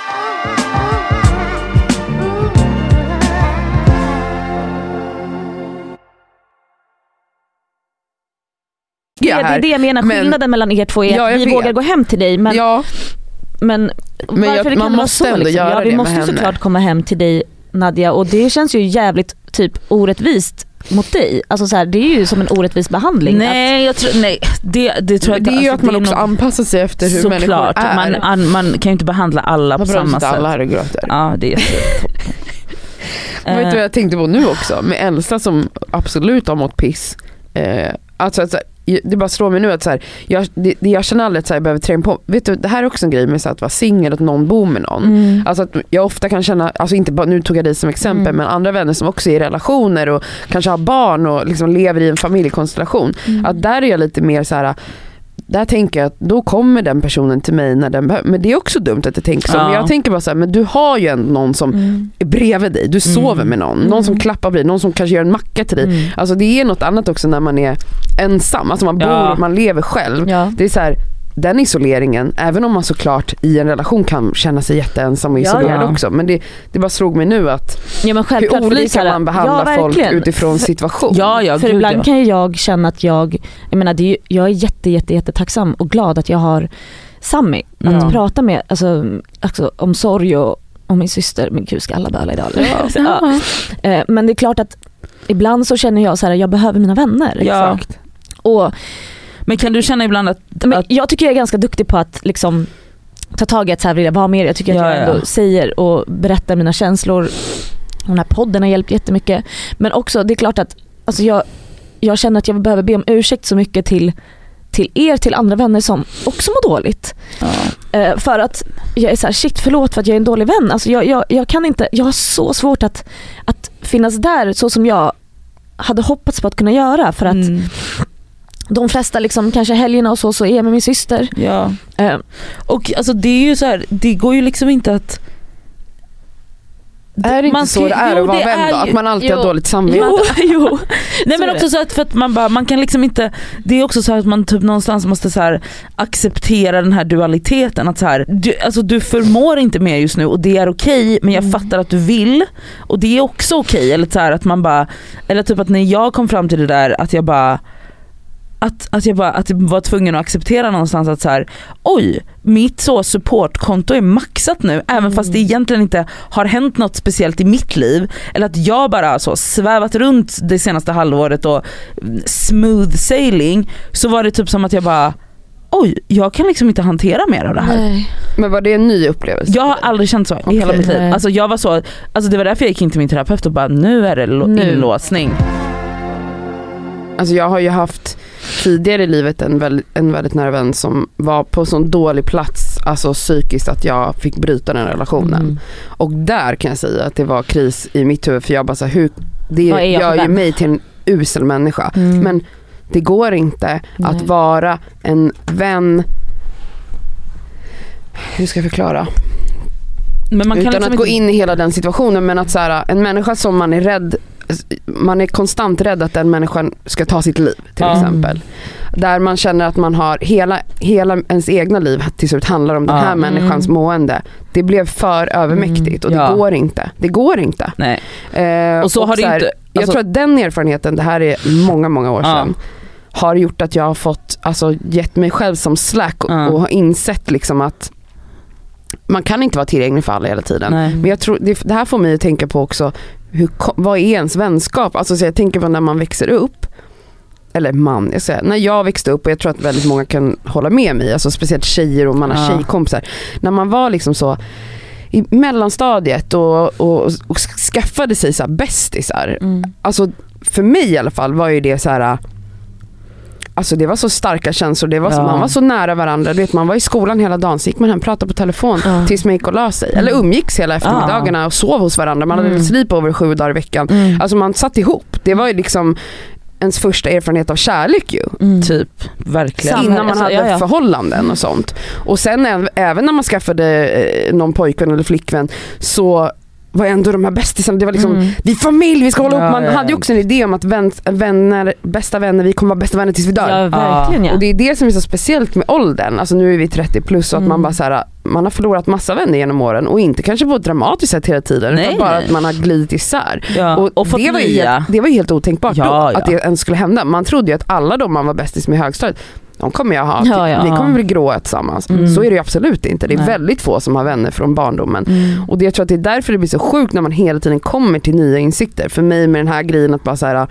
Det, det är det jag menar, Men- skillnaden mellan er två är Ja, att jag vi vet. vågar gå hem till dig, men, Ja, men, Men jag- varför det man kan vara måste så ändå liksom? göra Ja, det vi med måste henne. såklart komma hem till dig, Nadia, och det känns ju jävligt typ orättvist mot dig. Alltså så här, det är ju som en orättvis behandling. Nej, jag tror, nej det, det tror jag det är inte. ju Alltså, att man det är också nog- anpassar sig efter hur människor såklart, är. man, an, man kan ju inte behandla alla på Vad bra samma att sätt. alla här och gråter. Ja, det är jättetoppen. Men vet du vad jag tänkte på nu också? Med Elsa som absolut har mått piss. Eh, alltså, alltså, det bara slår mig nu att så här, jag, det, det jag känner aldrig att så här, jag behöver träna på. Vet du, det här är också en grej med så att vara singel, att någon bor med någon. Mm. Alltså att jag ofta kan känna, alltså inte bara, nu tog jag dig som exempel, Mm. men andra vänner som också är i relationer och kanske har barn och liksom lever i en familjekonstellation. Mm. Att där är jag lite mer så här. Där tänker jag att då kommer den personen till mig när den behöver. Men det är också dumt att jag tänker så. Ja. Men jag tänker bara så här, men du har ju ändå någon som Mm. är bredvid dig. Du sover Mm. med någon. Någon som Mm. klappar bredvid, någon som kanske gör en macka till dig. Mm. Alltså det är något annat också när man är ensam. Alltså man bor, Ja. man lever själv. Ja. Det är så här, den isoleringen, även om man såklart i en relation kan känna sig jätteensam och isolerad ja, ja. också, men det, det bara slog mig nu att ja, men hur olika här, man behandlar ja, folk utifrån situation. Ja, ja, för gud, ibland ja. kan ju jag känna att jag, jag menar det är ju, jag är jätte, jätte, jätte tacksam och glad att jag har Sammy att Mm. prata med, alltså, alltså om sorg och om min syster, min gud ska alla böla idag. Ja. Ja. Eh, Men det är klart att ibland så känner jag så här, jag behöver mina vänner. Ja. Exakt. Och, Men kan du känna ibland att, men att jag tycker jag är ganska duktig på att liksom ta tag i att så här vill jag vara med. Jag tycker att Ja, jag ändå ja. säger och berättar mina känslor. Den här podden har hjälpt jättemycket. Men också, det är klart att alltså jag, jag känner att jag behöver be om ursäkt så mycket till, till er, till andra vänner som också mår dåligt. ja. Eh, för att jag är så här, shit förlåt för att jag är en dålig vän. Alltså jag, jag, jag kan inte, jag har så svårt att, att finnas där så som jag hade hoppats på att kunna göra. För att Mm. de flesta liksom, kanske helgerna och så, så är jag med min syster. Ja. Eh, Och alltså det är ju så här, det går ju liksom inte att Är det inte man så ska- det är jo, att vara det vän är då? ju- Att man alltid jo. har dåligt samvete? jo, jo. Nej Så men är också det. så att, för att man bara, man kan liksom inte, det är också så att man typ någonstans måste så här acceptera den här dualiteten, att så här, du, alltså du förmår inte mer just nu och det är okej, men jag Mm. fattar att du vill och det är också okej, eller så här att man bara, eller typ att när jag kom fram till det där att jag bara Att, att jag bara att jag var tvungen att acceptera någonstans att så här, oj, mitt så supportkonto är maxat nu, även Mm. fast det egentligen inte har hänt något speciellt i mitt liv, eller att jag bara så svävat runt det senaste halvåret och smooth sailing, så var det typ som att jag bara, oj, jag kan liksom inte hantera mer av det här. Nej. Men var det en ny upplevelse? Jag har aldrig känt så i Okej. hela mitt liv. Nej. Alltså jag var så, alltså det var därför jag gick in till min terapeut och bara, nu är det lo- Nu. inlåsning. Alltså jag har ju haft tidigare i livet en väldigt, en väldigt nära vän som var på sån dålig plats, alltså psykiskt, att jag fick bryta den relationen. Mm. Och där kan jag säga att det var kris i mitt huvud, för jag bara så här, hur, det Vad är jag för gör ju vän? mig till en usel människa. Mm. Men det går inte att Nej. vara en vän, hur ska jag förklara? Men man kan Utan liksom att gå inte- in i hela den situationen, men att så här, en människa som man är rädd, man är konstant rädd att den människan ska ta sitt liv till Ja. exempel. Där man känner att man har hela, hela ens egna liv till slut handlar om den Ja. här människans Mm. mående. Det blev för övermäktigt och det Ja. går inte. Det går inte. Nej. Eh, Och så har det här, inte- jag alltså- tror att den erfarenheten, det här är många, många år Ja. sedan, har gjort att jag har fått, alltså gett mig själv som slack och, Ja. och har insett liksom att man kan inte vara tillgänglig för alla hela tiden. Nej. Men jag tror, det, det här får mig att tänka på också, hur, ko- vad är ens vänskap? Alltså så jag tänker på när man växer upp, eller man, jag säger, när jag växte upp, och jag tror att väldigt många kan hålla med mig, alltså speciellt tjejer och man har Ja. tjejkompisar. När man var liksom så i mellanstadiet och, och, och skaffade sig så här bästisar. Mm. Alltså för mig i alla fall var ju det så här. Alltså det var så starka känslor, det var så, Ja. man var så nära varandra. Du vet, man var i skolan hela dagen, så gick man hem och pratade på telefon Ja. tills man gick och la sig. Eller umgicks hela eftermiddagarna och sov hos varandra. Man hade Mm. sleepover sju dagar i veckan. Mm. Alltså man satt ihop. Det var ju liksom ens första erfarenhet av kärlek ju. Mm. Typ, verkligen. Samma. Innan man Alltså, hade ja, ja. förhållanden och sånt. Och sen äv- även när man skaffade eh, någon pojkvän eller flickvän, så var ändå de här bästisarna, det var liksom, Mm. vi är familj, vi ska hålla Ja, ihop. Man ja, ja. hade ju också en idé om att vän, vänner, bästa vänner, vi kommer vara bästa vänner tills vi dör. Ja, verkligen ja. Och det är det som är så speciellt med åldern. Alltså nu är vi trettio plus, och att Mm. man bara så här, man har förlorat massa vänner genom åren, och inte kanske på ett dramatiskt sätt hela tiden, Nej, utan bara nej. att man har glidit isär. Ja. Och, Och fått det, var ju nya. helt, det var ju helt otänkbart Ja, då, ja. att det ens skulle hända. Man trodde ju att alla de man var bästis med i högstadiet, de kommer jag ha, Ja, ja. vi kommer bli gråa tillsammans. Mm. Så är det ju absolut inte. Det är Nej. väldigt få som har vänner från barndomen. Mm. Och det, jag tror att det är därför det blir så sjukt när man hela tiden kommer till nya insikter. För mig med den här grejen att bara så här,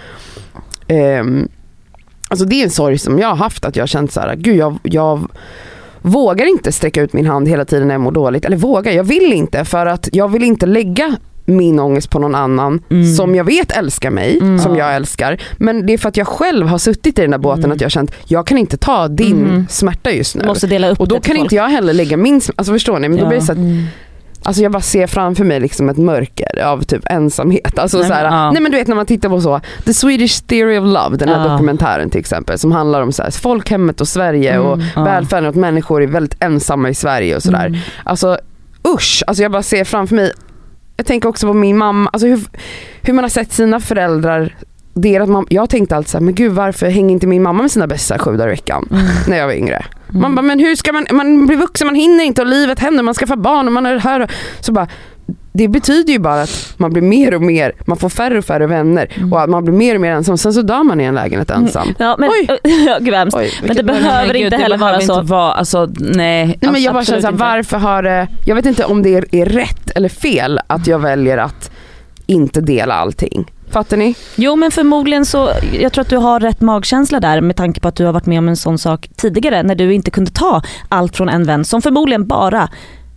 ehm, alltså det är en sorg som jag har haft, att jag har känt så här, gud jag, jag vågar inte sträcka ut min hand hela tiden när jag mår dåligt. Eller vågar, jag vill inte, för att jag vill inte lägga min ångest på någon annan Mm. som jag vet älskar mig, Mm. som Ja. jag älskar. Men det är för att jag själv har suttit i den där båten, Mm. att jag har känt, jag kan inte ta din Mm. smärta just nu. Måste dela upp Och då det till kan folk. inte jag heller lägga min, sm- alltså förstår ni, men då Ja. blir det så att, Mm. alltså jag bara ser framför mig liksom ett mörker av typ ensamhet. Alltså Nej, så här, men, ja. nej men du vet när man tittar på så The Swedish Theory of Love, den här Ja. dokumentären till exempel, som handlar om så här, folkhemmet och Sverige Mm. och Ja. välfärden, att människor är väldigt ensamma i Sverige och sådär. Mm. Alltså usch, alltså jag bara ser framför mig, jag tänker också på min mamma, alltså hur, hur man har sett sina föräldrar det att man, jag tänkte alltid så här, men gud varför hänger inte min mamma med sina bästa sju dagar i veckan mm. när jag var yngre. Mm. Man bara, men hur ska man, man blir vuxen, man hinner inte och livet händer, man ska få barn och man är det här. Så bara, det betyder ju bara att man blir mer och mer, man får färre och färre vänner mm. och att man blir mer och mer ensam. Sen så dör man i en lägenhet ensam. Ja, men, Oj. Ja, gud, Oj, men det behöver nej, inte gud, heller det vara så. Inte vara, alltså, nej, nej men jag bara känner så här, varför har det, jag vet inte om det är, är rätt eller fel att jag väljer att inte dela allting. Fattar ni? Jo, men förmodligen så, jag tror att du har rätt magkänsla där med tanke på att du har varit med om en sån sak tidigare när du inte kunde ta allt från en vän som förmodligen bara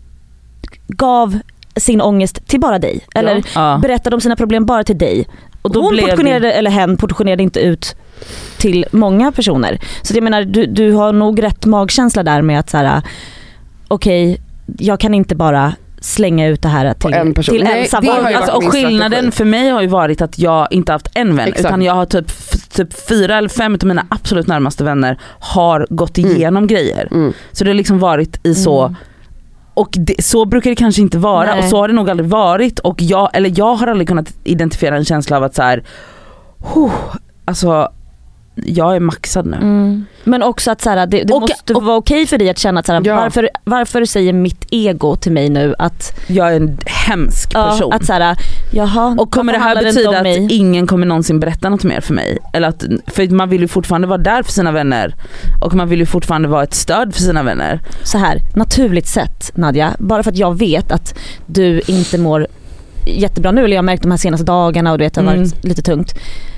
gav sin ångest till bara dig. Eller ja. berättade om sina problem bara till dig. Och då hon portionerade, det... eller hen portionerade inte ut till många personer. Så jag menar, du, du har nog rätt magkänsla där med att så här, okej, okay, jag kan inte bara slänga ut det här till en person. Till Nej, en alltså, och skillnaden för mig har ju varit att jag inte haft en vän. Exakt. Utan jag har typ, typ fyra eller fem av mina absolut närmaste vänner har gått igenom mm. grejer. Mm. Så det har liksom varit i så mm. och det, så brukar det kanske inte vara. Nej. Och så har det nog aldrig varit. Och jag, eller jag har aldrig kunnat identifiera en känsla av att så här, huh, alltså jag är maxad nu. Mm. Men också att så här, det, det och, måste och, vara okej för dig att känna att så här, ja. varför, varför säger mitt ego till mig nu att jag är en hemsk person. Ja, att så här, jaha, och kommer det här betyda att mig? Ingen kommer någonsin berätta något mer för mig? Eller att, för man vill ju fortfarande vara där för sina vänner. Och man vill ju fortfarande vara ett stöd för sina vänner. Så här, naturligt sett, Nadja, bara för att jag vet att du inte mår jättebra nu, eller jag har märkt de här senaste dagarna och du vet, det har varit mm. lite tungt.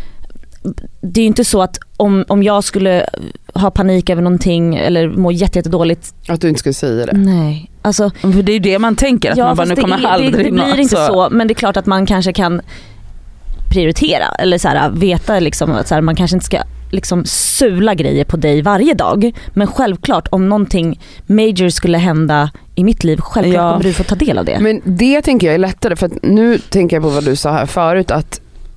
Det är ju inte så att om, om jag skulle ha panik över någonting eller må jätte, jätte dåligt att du inte skulle säga det. Nej, alltså, för det är ju det man tänker att ja, man bara nu kommer det, aldrig det, det blir något, inte så. så Men det är klart att man kanske kan prioritera eller så här, veta liksom, att så här, man kanske inte ska liksom sula grejer på dig varje dag, men självklart om någonting major skulle hända i mitt liv, självklart ja. kommer du få ta del av det. Men det tänker jag är lättare, för att nu tänker jag på vad du sa här förut, att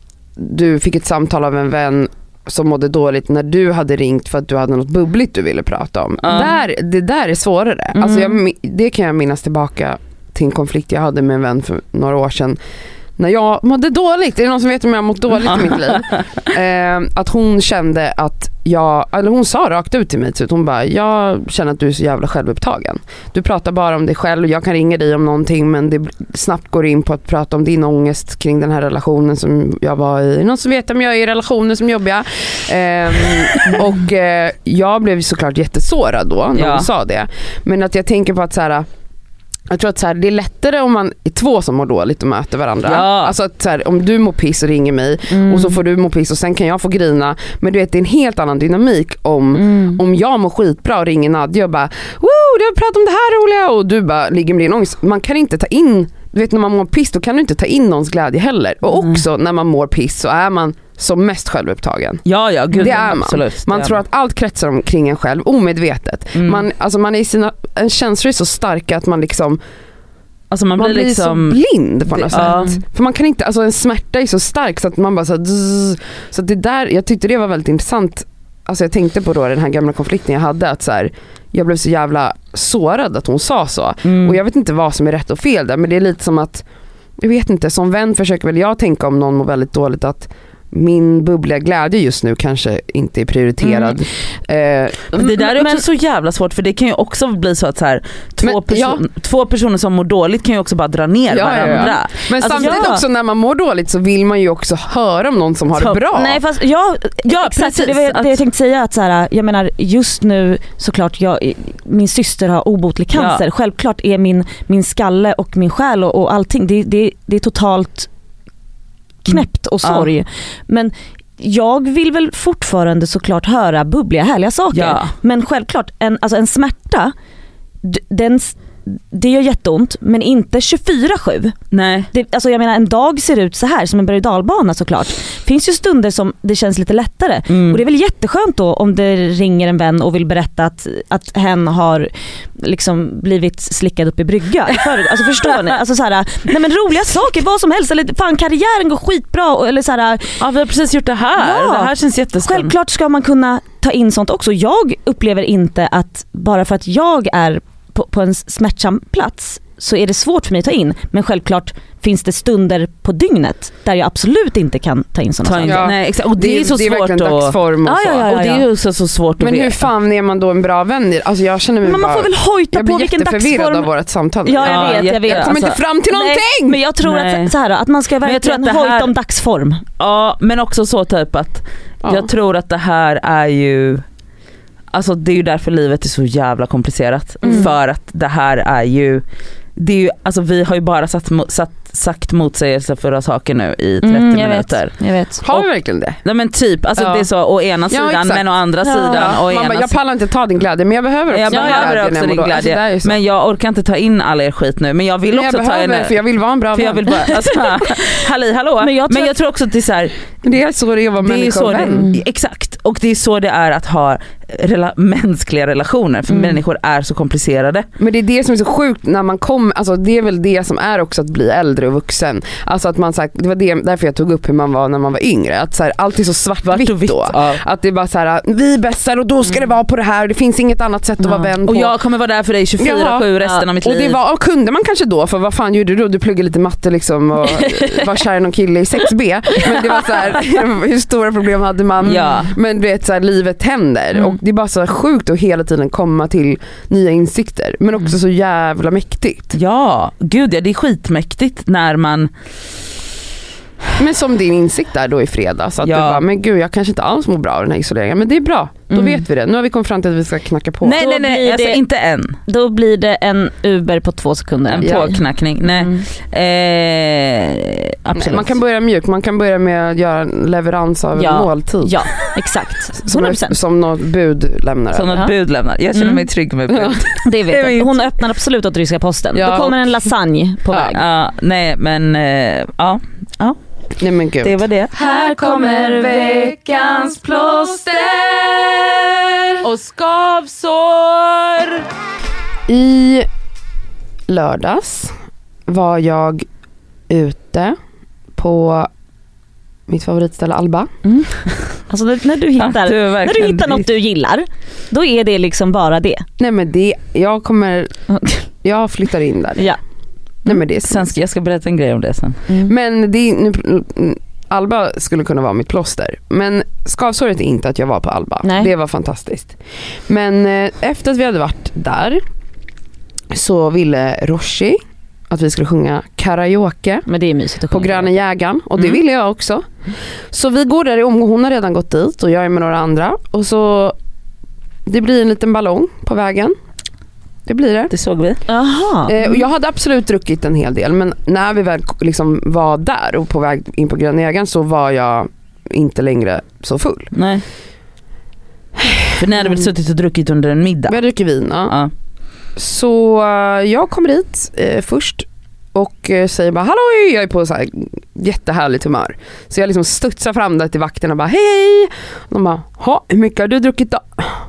du fick ett samtal av en vän som mådde dåligt när du hade ringt för att du hade något bubbligt du ville prata om. Mm. Där, det där är svårare. Mm. Alltså jag, det kan jag minnas tillbaka till en konflikt jag hade med en vän för några år sedan. När jag mådde dåligt, är det någon som vet om jag mått dåligt i mitt liv? Eh, att hon kände att jag, eller hon sa rakt ut till mig, så hon bara, jag känner att du är så jävla självupptagen. Du pratar bara om dig själv, jag kan ringa dig om någonting, men det snabbt går in på att prata om din ångest kring den här relationen som jag var i. Någon som vet om jag är i relationer som jobbiga. Eh, och eh, jag blev såklart jättesårad då när ja. hon sa det. Men att jag tänker på att så här, jag tror att så här, det är lättare om man är två som mår dåligt och möter varandra. Ja. Alltså att så här, om du mår piss och ringer mig mm. och så får du må piss och sen kan jag få grina. Men du vet, det är en helt annan dynamik om, mm. om jag mår skitbra och ringer Nadja och bara woo, du har pratat om det här roliga och du bara ligger med din ångest. Man kan inte ta in, du vet när man mår piss då kan du inte ta in någons glädje heller. Och mm. också när man mår piss så är man som mest självupptagen. Ja, ja, gud, det är man. Absolut, man det tror att allt kretsar omkring en själv omedvetet. Mm. Man, alltså man är i sina, en känsla är så starka att man liksom alltså man, man blir, blir liksom, så blind på något det, ja. sätt. För man kan inte, alltså en smärta är så stark så att man bara så här, så det där, jag tyckte det var väldigt intressant. Alltså jag tänkte på då den här gamla konflikten jag hade, att så här, jag blev så jävla sårad att hon sa så. Mm. Och jag vet inte vad som är rätt och fel där, men det är lite som att, jag vet inte, som vän försöker väl jag tänka om någon mår väldigt dåligt att min bubbliga glädje just nu kanske inte är prioriterad. Mm. Eh, det där är också men, så jävla svårt, för det kan ju också bli så att så här, två, men, person, ja. två personer som mår dåligt kan ju också bara dra ner ja, varandra. Ja, ja. Men alltså, samtidigt ja. också när man mår dåligt så vill man ju också höra om någon som har så, det bra. Nej, fast jag, ja, exakt, precis, det var det jag tänkte säga, att så här, jag menar just nu såklart jag, min syster har obotlig cancer. Ja. Självklart är min, min skalle och min själ och, och allting, det, det, det är totalt knäppt och sorg. Ja. Men jag vill väl fortfarande såklart höra bubbliga härliga saker. Ja. Men självklart, en, alltså en smärta, den, det gör jätteont, men inte tjugofyra sju. Nej. Det, alltså jag menar, en dag ser ut så här som en berg- och dalbana såklart. Finns ju stunder som det känns lite lättare. Mm. Och det är väl jätteskönt då om det ringer en vän och vill berätta att, att hen har liksom blivit slickad upp i brygga. Alltså förstår ni? Alltså så här, nej men roliga saker, vad som helst. Eller fan, karriären går skitbra. Eller så här, ja, vi har precis gjort det här. Ja, det här känns jättespännande. Självklart ska man kunna ta in sånt också. Jag upplever inte att bara för att jag är på, på en smärtsam plats så är det svårt för mig att ta in. Men självklart finns det stunder på dygnet där jag absolut inte kan ta in sådana saker. Ja. Nej, exakt. Och det, det är så det är svårt att... dagsform och ja, så. ja, ja, ja. Och det är ju också så svårt att Men veta. hur fan är man då en bra vän? Alltså jag känner mig Men man bara... får väl hojta jag på blir vilken jätteförvirrad dagsform. av vårt samtal. Ja, jag vet, jag vet. Jag kommer alltså, inte fram till någonting! Nej, men jag tror Nej. att, så här, att man ska Men jag tror verkligen att det här- hojta om dagsform. Ja, men också så typ att Ja. jag tror att det här är ju, alltså det är ju därför livet är så jävla komplicerat. Mm. För att det här är ju, det är ju, alltså vi har ju bara satt, satt, sagt motsägelsefulla saker nu i trettio Mm, jag minuter. vet, jag vet. Har vi verkligen det? Nej men typ, alltså Ja. det är så å ena Ja, sidan exakt. men å andra Ja. sidan Ja. å Man ena bara, jag pallar inte ta din glädje men jag behöver också jag din behöver glädje. också när jag din mår dåligt. glädje. Alltså, det är ju så. Men jag orkar inte ta in all er skit nu. Men jag vill Men jag också ta in behöver, för jag vill vara en bra för jag vän. vill bara, alltså, halli hallå. Men Men jag jag, tror men jag att- tror också att det är så här, Det är så det är att vara det är människa så och vän. Mm. det, exakt. Och det är så det är att ha rela- mänskliga relationer. För Mm. människor är så komplicerade. Men det är det som är så sjukt när man kommer, alltså det är väl det som är också att bli äldre och vuxen. Alltså att man så här, det var det, därför jag tog upp hur man var när man var yngre. Att så här, allt är så svartvitt Svart och vitt. då. Ja. Att det är bara så här, vi är bästar och då ska det vara på det här. Det finns inget annat sätt att Ja. vara vän på. Och jag kommer vara där för dig tjugofyra sju resten Ja. av mitt Och liv. det var, och kunde man kanske då, för vad fan gjorde du då? Du pluggade lite matte liksom och var kär i någon kille i sex B. Men det var så här, hur stora problem hade man? Ja. Men du vet så här, livet händer Mm. och det är bara så här sjukt att hela tiden komma till nya insikter. Men också så jävla mäktigt. Ja, gud ja, det är skitmäktigt när man... Men som din insikt där då i fredags, att Ja. du bara, men gud jag kanske inte alls mår bra av den här isoleringen. Men det är bra, då Mm. vet vi det. Nu har vi kommit fram till att vi ska knacka på. Nej Då nej nej, blir alltså det- inte än. Då blir det en Uber på två sekunder. En Ja. påknackning. Nej. Mm. Eh, absolut. Nej, man kan börja mjukt, man kan börja med att göra en leverans av Ja. en måltid. Ja, exakt. Som, hundra är, procent. som något budlämnare. Som något Ja. bud lämnar. Jag känner Mm. mig trygg med bud. Ja. Det vet Det är jag. Hon öppnar absolut åt ryska posten. Ja, Då kommer en lasagne på Ja. väg. Ja, nej men eh, ja, Nej men gud. det var det. Här kommer veckans plåster Och skavsår. I lördags var jag ute på mitt favoritställe Alba. Alltså när när du Ja, hittar, du är när du verkligen- hittar något du gillar, då är det liksom bara det. Nej men det, jag kommer, jag flyttar in där. Ja. Nej men det är så. Sen ska, jag ska berätta en grej om det sen. Men det är, nu, Alba skulle kunna vara mitt plåster. Men skavsåret är inte att jag var på Alba. Nej. Det var fantastiskt. Men eh, efter att vi hade varit där så ville Roshi att vi skulle sjunga karaoke Men det är mysigt att på sjunga. Gröna Jägaren och det Mm. ville jag också. Så vi går där i omgång, hon har redan gått dit och jag är med några andra och så det blir en liten ballong på vägen. Det blir det. Det såg vi. Jaha. Eh, och jag hade absolut druckit en hel del men när vi väl liksom var där och på väg in på Gröna Jägaren så var jag inte längre så full. Nej. För ni hade väl suttit och druckit under en middag? Vi hade druckit vin, ja. Ja. Så eh, jag kommer dit eh, först och eh, säger bara halloj, jag är på så här jättehärligt humör. Så jag liksom studsar fram där till vakten och bara hej hej. Och de bara, ha, hur mycket har du druckit då?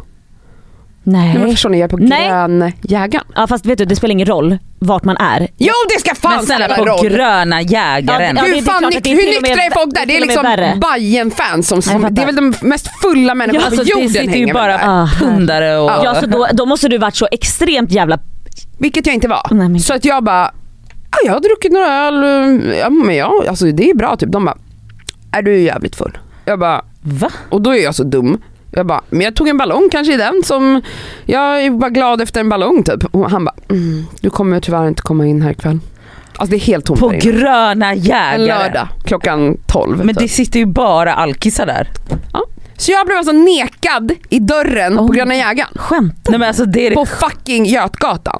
Nej men Nej. förstår ni, jag är på Nej. Grön Jägaren. Ja fast vet du, det spelar ingen roll vart man är. Jo det ska fan Men snälla, spela på roll. Gröna Jägaren. Ja, det- hur det är fan klart nyk- att det är hur till och med- nyktra är folk där? Det är till och med liksom värre. Bajen-fans som, Jag som fattar. det är väl de mest fulla människorna Alltså, på det jorden sitter ju hänger väl bara där. Ah, pundare och... Ja, så då, då måste du varit så extremt jävla... Vilket jag inte var. Nej, men- Så att jag bara, ah, jag har druckit några öl, ja, men ja, alltså det är bra typ. De bara, är du jävligt full? Jag bara, Va? och då är jag så dum. Jag bara, men jag tog en ballong kanske i den som, jag är bara glad efter en ballong typ. Och han bara, mm, du kommer tyvärr inte komma in här ikväll. Alltså det är helt tomt På där inne. Gröna Jägare? En lördag klockan tolv. Men typ. det sitter ju bara alkisar där. Så jag blev alltså nekad i dörren Oh. på Gröna Jägaren. Skämt. Nej men alltså det är På fucking Götgatan.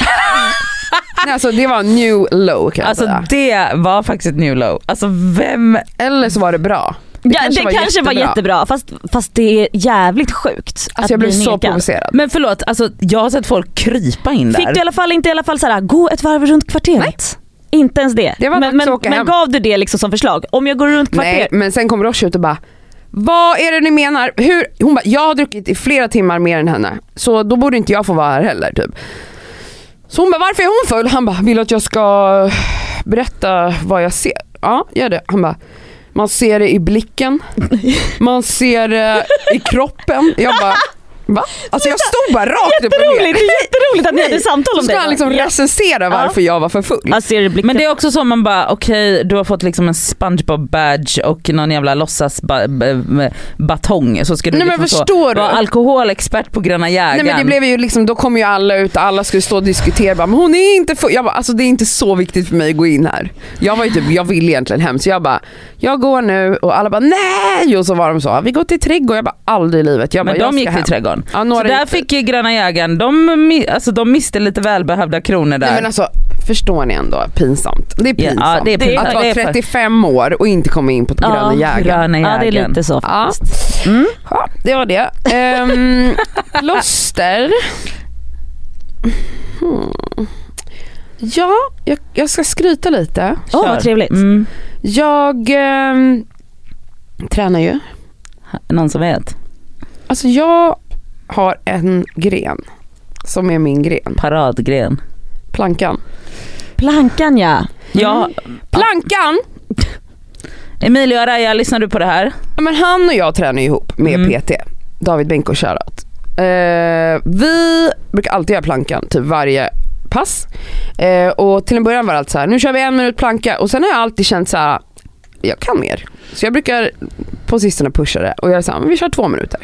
Nej, alltså det var new low kan jag Alltså säga. det var faktiskt ett new low. Alltså vem... Eller så var det bra. Det, ja, kanske, det var, kanske jättebra. var jättebra fast, fast det är jävligt sjukt. Alltså jag bli blev så nekad. provocerad. Men förlåt, alltså jag har sett folk krypa in där. Fick du i alla fall inte i alla fall såhär, gå ett varv runt kvarteret? Nej. Inte ens det. Det var men men, att åka men hem. gav du det liksom som förslag? Om jag går runt Nej, kvarteret? men sen kom Roche ut och bara, vad är det ni menar? Hur? Hon bara, jag har druckit i flera timmar mer än henne. Så då borde inte jag få vara här heller typ. Så hon bara, varför är hon full? Han bara, vill att jag ska berätta vad jag ser? Ja, gör det. Han bara, man ser det i blicken. Man ser det i kroppen. Jag bara, va? Alltså jag stod bara rakt upp och ner. Jätteroligt, det är jätteroligt att ni hade samtal om så det. ska han liksom recensera varför jag var för full. Alltså, det men det är också så man bara okej, okay, du har fått liksom en SpongeBob badge och någon jävla låtsas ba- ba- batong, så ska du Nej, liksom men förstår så, du? vara alkoholexpert på Gröna Jägaren. Nej, men det blev ju liksom, då kom ju alla ut och alla skulle stå och diskutera bara, men hon är inte full. Jag bara, alltså det är inte så viktigt för mig att gå in här. Jag var ju typ, jag ville egentligen hem, så jag bara, jag går nu, och alla bara nej, och så var de så, vi går till trädgården. Jag bara, aldrig i livet. Jag bara, men de jag gick hem. till trädgården. Ja, så där fick ju Gröna Jägaren, de, alltså, de miste lite välbehövda kronor där. Nej, men alltså, förstår ni ändå, pinsamt. Det är pinsamt. Ja, det är pinsamt. Att vara trettiofem år och inte komma in på ja, Gröna Jägaren. Gröna Jägaren. Ja, det är lite så. Ja. Mm. Ja, det var det. Um, Loster. Hmm. Ja, jag, jag ska skryta lite. Åh, oh, vad trevligt. Mm. Jag um, tränar ju. Någon som vet? Alltså jag har en gren som är min gren. Paradgren. Plankan. Plankan, ja. Ja. Plankan! Emilio Araya, lyssnar du på det här? Men han och jag tränar ihop med Mm. P T. David Benko shoutout. Eh, vi brukar alltid göra plankan, typ varje pass. Eh, och till en början var det alltid så här, nu kör vi en minut planka. Och sen har jag alltid känt så här, jag kan mer. Så jag brukar på sistone pusha det. Och jag är så här, vi kör två minuter.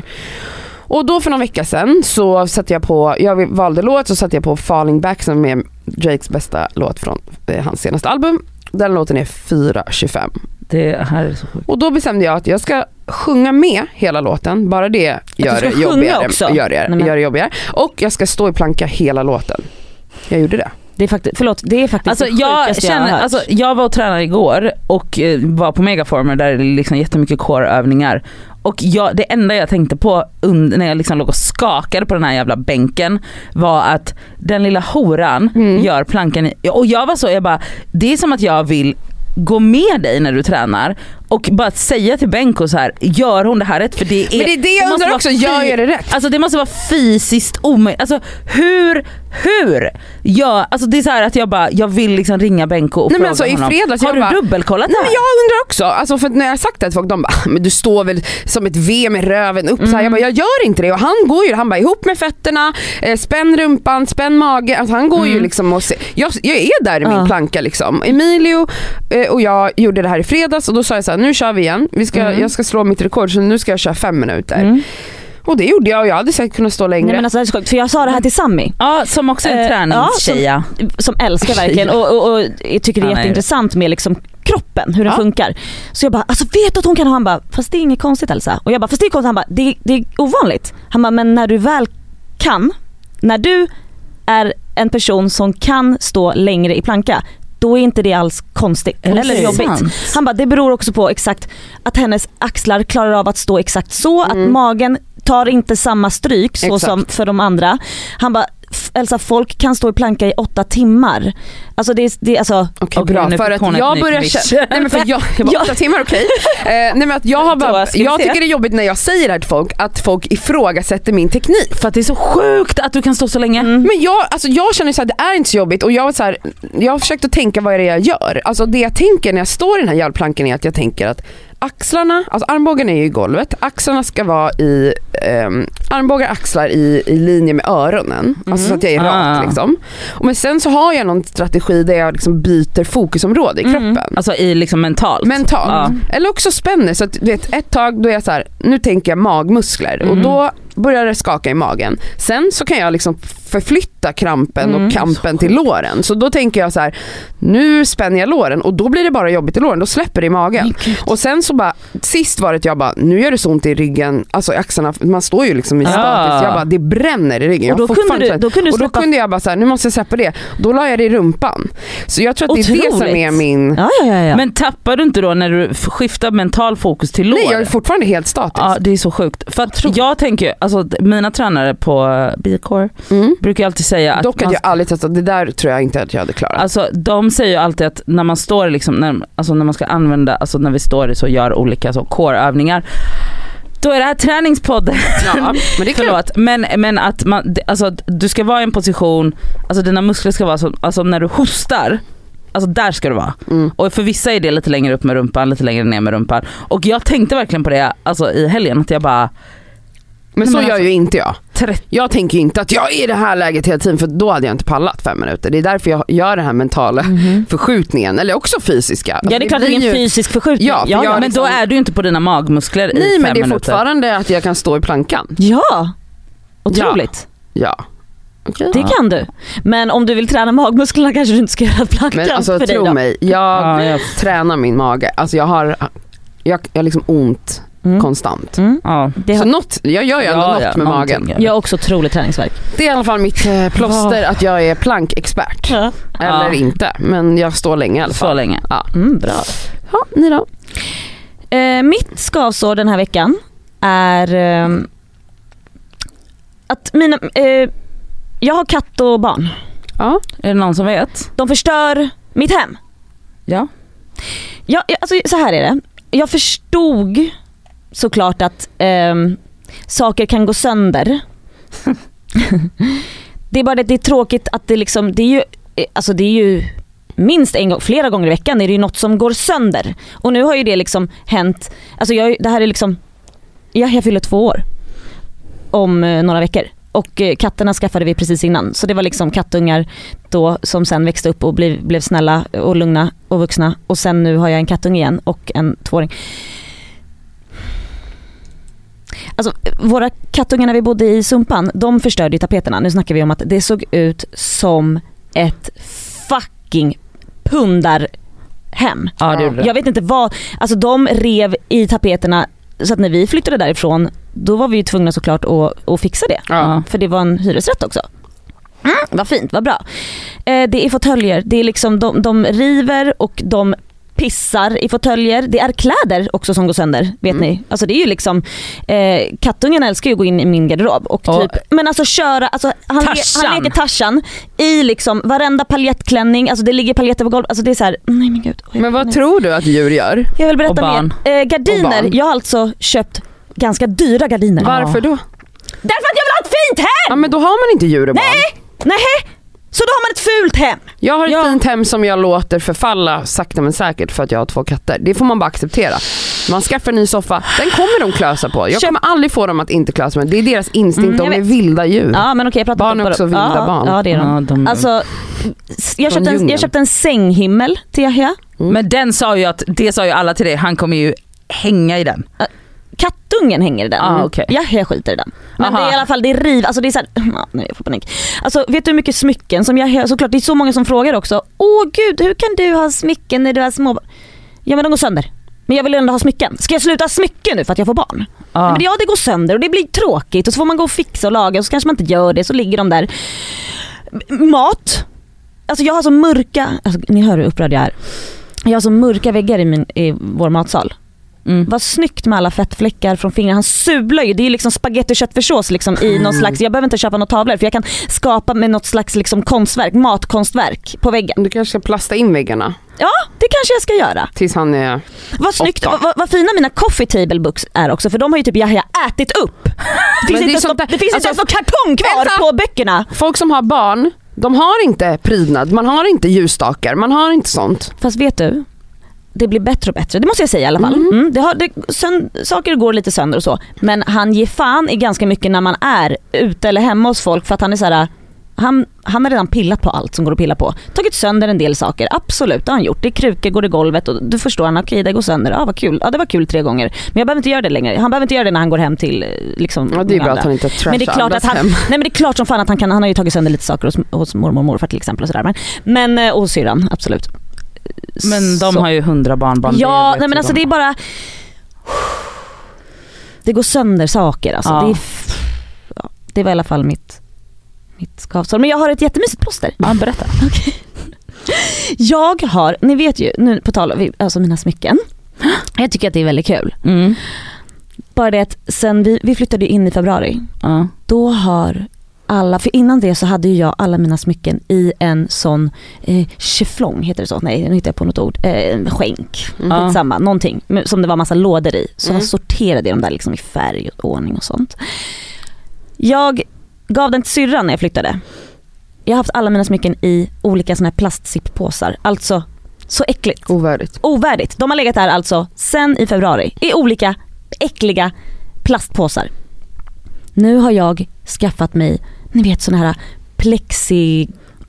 Och då för några vecka sedan så satte jag på, jag valde låt, så satte jag på Falling Back som är Drakes bästa låt från eh, hans senaste album. Den låten är fyra tjugofem. Det här är så sjukt. Och då bestämde jag att jag ska sjunga med hela låten. Bara det gör det jobbigare. Gör det, Nej, men... gör det jobbigare. Och jag ska stå i planka hela låten. Jag gjorde det. Det är faktiskt, förlåt, det är faktiskt alltså, det jag, sjukaste jag har känner, hört. alltså, jag var och tränade igår och eh, var på Megaformer där det är liksom jättemycket core-övningar. Och jag, det enda jag tänkte på und- när jag liksom låg och skakade på den här jävla bänken var att den lilla horan Mm. gör plankan i, och jag var så, jag bara, det är som att jag vill gå med dig när du tränar och bara säga till Benko så här, gör hon det här rätt? För det är, Men det är det jag måste undrar vara också, fy- gör jag det rätt? Alltså det måste vara fysiskt omöjligt. Alltså hur, hur? Ja, alltså det är så här att jag bara, jag vill liksom ringa Benko och Nej, men fråga alltså, i honom. fredags, har jag du bara- dubbelkollat det Nej, här? men jag undrar också, alltså för när jag har sagt det till folk, de bara, men du står väl som ett V med röven upp så här. Jag bara, jag gör inte det. Och han går ju, han bara ihop med fötterna, eh, spänn rumpan, spänn mage, alltså han går ju liksom och se, jag, jag är där i min Ja. planka liksom. Emilio eh, och jag gjorde det här i fredags och då sa jag så här, nu kör vi igen. Vi ska, Mm. jag ska slå mitt rekord, så nu ska jag köra fem minuter. Mm. Och det gjorde jag och jag hade säkert kunnat stå längre. Nej, men alltså, det är så sjukt, för jag sa det här till Sammy Ja, som också är en Eh, träningstjeja. som älskar verkligen och, och, och jag tycker det är Ja, nej. jätteintressant med liksom kroppen, hur den Ja. funkar. Så jag bara, alltså vet du att hon kan? Och han bara, fast det är inget konstigt Elsa. Och jag bara, fast det är konstigt. Han bara, det, det är ovanligt. Han bara, men när du väl kan, när du är en person som kan stå längre i planka, då är inte det alls konstigt Eller eller sant? jobbigt. Han bara, det beror också på exakt att hennes axlar klarar av att stå exakt så, att magen tar inte samma stryk så Exakt. som för de andra. Han bara, F- Elsa, folk kan stå i planka i åtta timmar. Alltså det är, det är alltså... Okej, Okej, bra. nu För fick att hon ett jag nytt börjar nisch. känna, nej men för jag, jag bara, Ja. åtta timmar, okej. Eh, nej men att jag har bara, Då ska vi jag se. tycker det är jobbigt när jag säger det här till folk, att folk ifrågasätter min teknik. För att det är så sjukt att du kan stå så länge. Mm. Men jag, alltså jag känner så här, det är inte så jobbigt och jag, var så här, jag har försökt att tänka vad är det jag gör. Alltså det jag tänker när jag står i den här hjälpplanken är att jag tänker att axlarna, alltså armbågen är ju i golvet, axlarna ska vara i um, armbågar, axlar i, i linje med öronen, alltså så att jag är Ah. rak liksom. Och men sen så har jag någon strategi där jag liksom byter fokusområde i kroppen. Alltså i liksom mentalt. Mentalt. Eller också spänner, så att du vet, ett tag då är jag så här, nu tänker jag magmuskler och då börjar det skaka i magen. Sen så kan jag liksom förflytta krampen Mm. och kampen till låren. Så då tänker jag så här, nu spänner jag låren och då blir det bara jobbigt i låren, då släpper det i magen. Och sen så bara, sist var det att jag bara, nu gör det så ont i ryggen, alltså i axlarna, man står ju liksom i Ja. statiskt, jag bara, det bränner i ryggen. Och då Jag har kunde fortfarande du- så här- då kunde du och då släppa- kunde jag bara så här, nu måste jag släppa det. Då la jag det i rumpan. Så jag tror att det är det som Otroligt. är min... Ja, ja, ja, ja. Men tappar du inte då när du f- skiftar mental fokus till lår? Nej, jag är fortfarande helt statisk. Ja, det är så sjukt. För att jag tänker ju, alltså mina tränare på B-core Mm. brukar ju alltid säga att Dock man, att jag aldrig testat, det där tror jag inte att jag hade klarat. alltså de säger ju alltid att när man står liksom, när, alltså när man ska använda, alltså när vi står så gör olika så core-övningar, då är det här träningspodden. Ja, men det kan Förlåt, men, men att man, alltså, du ska vara i en position, alltså dina muskler ska vara så, alltså när du hostar, alltså där ska du vara. Mm. Och för vissa är det lite längre upp med rumpan, lite längre ner med rumpan. Och jag tänkte verkligen på det alltså i helgen, att jag bara, Men så men gör alltså, ju inte jag. trettio Jag tänker ju inte att jag är i det här läget hela tiden, för då hade jag inte pallat fem minuter. Det är därför jag gör den här mentala Mhm. förskjutningen, eller också fysiska. Alltså, Ja, det är klart att det är en blir ju- fysisk förskjutning. Ja, för ja, jag- ja. men då är du inte på dina magmuskler i Nej, fem men det är minuter. fortfarande att jag kan stå i plankan. ja. Otroligt. Ja. Okej. Det kan du. Men om du vill träna magmusklerna kanske du inte ska göra plankan Men alltså för dig tro då. mig, jag Ja, jag- tränar min mage. Alltså jag har, jag, jag har liksom ont Mm. konstant. Mm. Ja. Det Så har, något, jag gör ju ändå Ja, något ja, med någonting magen. gör det. jag har också otroligt träningsvärk. Det är i alla fall mitt eh, plåster att jag är plankexpert. Ja. Eller Ja. inte, men jag står länge i alla Så fall. länge. Mm, bra. Ja, ni då? Eh, mitt skavsår den här veckan är eh, att mina, eh, jag har katt och barn. Ja. Är det någon som vet? De förstör mitt hem. Ja. Ja, ja, alltså, så här är det. Jag förstod såklart att ehm, saker kan gå sönder. Det är bara det, det är tråkigt att det liksom, det är ju, alltså det är ju minst en gång, flera gånger i veckan är det ju något som går sönder. Och nu har ju det liksom hänt, alltså jag, det här är liksom, ja, jag fyller två år om eh, några veckor. Och eh, katterna skaffade vi precis innan. Så det var liksom kattungar då som sen växte upp och blev, blev snälla och lugna och vuxna. Och sen nu har jag en kattunge igen och en tvååring. Alltså våra kattungar när vi bodde i Sumpan, de förstörde ju tapeterna. Nu snackar vi om att det såg ut som ett fucking pundarhem. Ja, det gjorde det. Jag vet inte vad, alltså de rev i tapeterna så att när vi flyttade därifrån då var vi ju tvungna såklart att, att fixa det. Ja. För det var en hyresrätt också. Mm, vad fint, vad bra. Eh, det är fåtöljer, det är liksom de, de river och de pissar i fåtöljer. Det är kläder också som går sönder, vet Mm. ni. Alltså det är ju liksom eh, kattungen älskar ju att gå in i min garderob och Och- typ, men alltså köra, alltså han, le, Tarzan. han leker Tarzan i liksom varenda paljettklänning, alltså det ligger paljetter på golvet, alltså det är så här, nej men gud. Oj, Men vad nej. tror du att djur gör? Jag vill berätta Och barn. mer. Eh, gardiner, Och barn. jag har alltså köpt ganska dyra gardiner. Varför då? Därför att jag vill ha ett fint hem! Ja, men då har man inte djur och barn. Nej, så då har man ett fult hem. Jag har ett Ja. fint hem som jag låter förfalla sakta men säkert för att jag har två katter. Det får man bara acceptera. Man skaffar en ny soffa, den kommer de klösa på. Jag Köp- kommer aldrig få dem att inte klösa med. Det är deras instinkt, Mm, jag de är vet. vilda djur. Ja men okej, jag pratar Barn är inte också bara- vilda ja, barn. Ja det är de. Ja, de Alltså, jag Från köpte, en, djungeln. jag köpte en sänghimmel till Yahya. Men den sa ju att, det sa ju alla till dig, han kommer ju hänga i den. Kattungen hänger i den. Ah, okej. Yahya skiter i den. Men Aha. det är i alla fall, det är riv, alltså det är så här, ja, nu jag får panik. Alltså vet du hur mycket smycken som Yahya, såklart det är så många som frågar också. Åh gud, hur kan du ha smycken när du har små barn? Ja men de går sönder. Men jag vill ändå ha smycken. Ska jag sluta ha smycken nu för att jag får barn? Ja. Nej, men ja det går sönder och det blir tråkigt och så får man gå och fixa och laga och så kanske man inte gör det, så ligger de där. Mat. Alltså jag har så mörka, alltså, ni hör hur upprörd jag är. Jag har så mörka väggar i, min, i vår matsal. Mm. Vad snyggt med alla fettfläckar från fingrarna. Han sular ju, det är liksom spagetti och köttfärssås liksom i någon slags, jag behöver inte köpa några tavlor för jag kan skapa med något slags liksom konstverk, matkonstverk på väggen. Du kanske ska plasta in väggarna Ja, det kanske jag ska göra. tills han är... Vad snyggt, Åtta. vad, vad, vad fina mina coffee table books är också, för de har ju typ Yahya ätit upp. Det finns Men det är inte ens sånt någon- där- det finns inte alltså- ens någon kartong kvar Vänta! på böckerna. Folk som har barn, de har inte prydnad, man har inte ljusstakar, man har inte sånt. Fast vet du, det blir bättre och bättre, det måste jag säga i alla fall. Mm. Mm, det har, det, sönd, saker går lite sönder och så, men han ger fan i ganska mycket när man är ute eller hemma hos folk, för att han är så här. Han, han har redan pillat på allt som går att pilla på. Tagit sönder en del saker, absolut, det har han gjort. Det är krukor, går i golvet och du förstår han, okej okay, det går sönder, ja vad kul, ja det var kul tre gånger. Men jag behöver inte göra det längre, han behöver inte göra det när han går hem till liksom, Ja, det är många bra andra. att han inte trashar Men det är klart andras att han, hem. nej men det är klart som fan att han kan, han har ju tagit sönder lite saker hos, hos mormor och morfar till exempel och sådär. Men, men och hos syrran, absolut. Men de Så. har ju hundra barnbarn. Ja, vet nej men ju alltså de. det är bara, det går sönder saker alltså. Ja. Det, är, f- ja, det var i alla fall mitt, mitt skavsår. Men jag har ett jättemysigt plåster. Ja, berätta. Jag har, ni vet ju, nu på tal om alltså mina smycken. Jag tycker att det är väldigt kul. Mm. Bara det att sen vi, vi flyttade in i februari, Ja. då har alla, för innan det så hade ju jag alla mina smycken i en sån eh, chiflong, heter det så? Nej, nu hittar jag på något ord. Eh, skänk, Ja. mm. samma, någonting men som det var massa lådor i. Så Mm. jag sorterade dem där liksom i färg och ordning och sånt. Jag gav den till syrran när jag flyttade. Jag har haft alla mina smycken i olika såna här plastsippåsar. Alltså så äckligt. Ovärdigt. Ovärdigt. De har legat där alltså sen i februari i olika äckliga plastpåsar. nu har jag skaffat mig, ni vet såna här plexi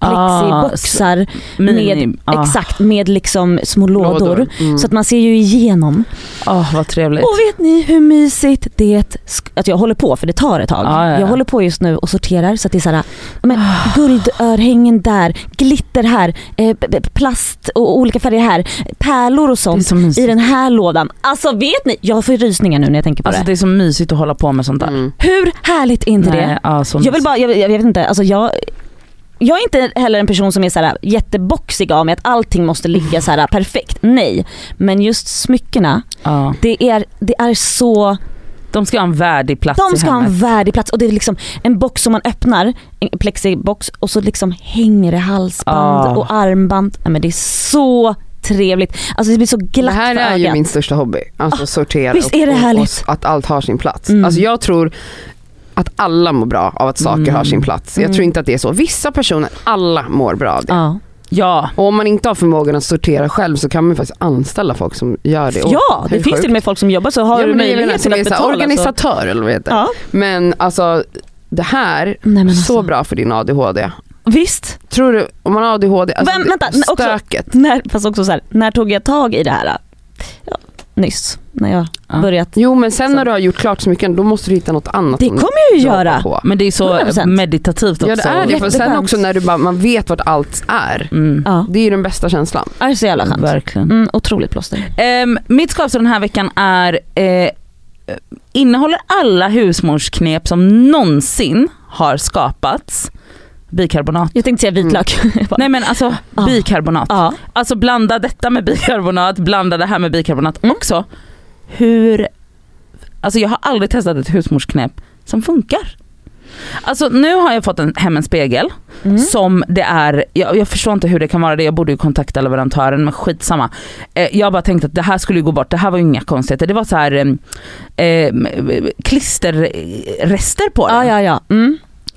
plexiboxar ah, med, ah. exakt, med liksom små lådor, lådor. Mm. Så att man ser ju igenom. Oh, vad trevligt. Och vet ni hur mysigt det är att jag håller på, för det tar ett tag. Ah, ja, ja. Jag håller på just nu och sorterar så att det är så här, men, ah. guldörhängen där, glitter här, eh, plast och olika färger här, pärlor och sånt i den här lådan. Alltså vet ni, jag får rysningar nu när jag tänker på alltså, det. Det är så mysigt att hålla på med sånt där. Mm. Hur härligt är inte Nej, det? Ah, jag vill bara, jag, jag vet inte, alltså jag Jag är inte heller en person som är så här jätteboxig av mig att allting måste ligga så här perfekt. Nej, men just smyckena, ja. det, är, det är så... De ska ha en värdig plats De i ska hemmet. ha en värdig plats. Och det är liksom en box som man öppnar, en plexibox, och så liksom hänger det halsband ja. och armband. Ja, men det är så trevligt. Alltså det blir så glatt. Det här är ju min största hobby. Alltså ah, sortera visst är det härligt? och, och att allt har sin plats. Mm. Alltså jag tror att alla mår bra av att saker mm. har sin plats. Jag mm. tror inte att det är så. Vissa personer, alla mår bra av det. Ja. Ja. Och om man inte har förmågan att sortera själv så kan man faktiskt anställa folk som gör det. Ja, det finns till och med folk som jobbar så har ja, du möjlighet till att betala. Organisatör eller vad heter. Ja. Men alltså det här Nej, alltså. så bra för din A D H D. Visst. Tror du, om man har A D H D, alltså Vem, vänta, stöket. Också, när, fast också så här, när tog jag tag i det här? Ja, nyss, när jag ja. börjat. Jo, men sen så. när du har gjort klart så mycket, då måste du hitta något annat. Det kommer jag ju göra. På. Men det är så hundra procent meditativt också. Ja, det är det. För sen också när du bara, man vet vart allt är. Mm. Ja. Det är ju den bästa känslan. Det är så jävla skönt. Verkligen. Mm, otroligt plåster. Um, mitt skapsår den här veckan är eh, innehåller alla husmorsknep som någonsin har skapats. Bikarbonat. Jag tänkte säga vitlök. Mm. Nej men alltså ah. bikarbonat. Ah. Alltså blanda detta med bikarbonat, blanda det här med bikarbonat mm. också. Hur, alltså jag har aldrig testat ett husmorsknep som funkar. Alltså nu har jag fått en, hem en spegel mm. som det är, jag, jag förstår inte hur det kan vara det, jag borde ju kontakta leverantören men skitsamma. Eh, jag bara tänkte att det här skulle ju gå bort, det här var ju inga konstigheter, det var så här eh, klisterrester på den. Ja, ja, ja. Mm.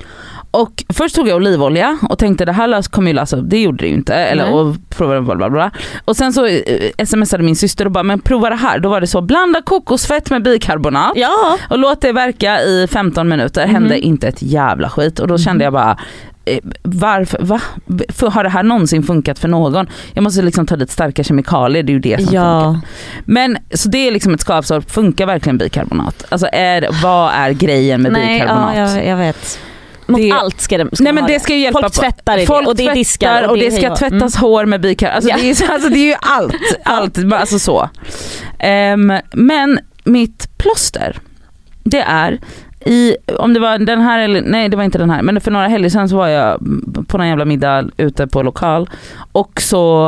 Och först tog jag olivolja och tänkte det här kommer ju lösa, det gjorde det ju inte. Eller, och, provade bla bla bla. Och sen så eh, smsade min syster och bara, men prova det här. Då var det så, blanda kokosfett med bikarbonat ja. och låt det verka i femton minuter. Mm. Hände inte ett jävla skit. Och då kände jag bara, eh, varför, va? För, har det här någonsin funkat för någon? Jag måste liksom ta dit starka kemikalier, det är ju det som ja. funkar. Men så det är liksom ett skapsår, funkar verkligen bikarbonat? Alltså är, vad är grejen med Nej, bikarbonat? Ja, jag, jag vet. Mot det, allt ska det, ska nej men det ska ju hjälpa. Folk tvättar det folk och det är diskar och, och det, det ska tvättas mm. hår med bikarbonat. Alltså, ja. det är, alltså det är ju allt, allt alltså så. Um, men mitt plåster, det är i, om det var den här eller nej det var inte den här, men för några helger sedan så var jag på någon jävla middag ute på lokal och så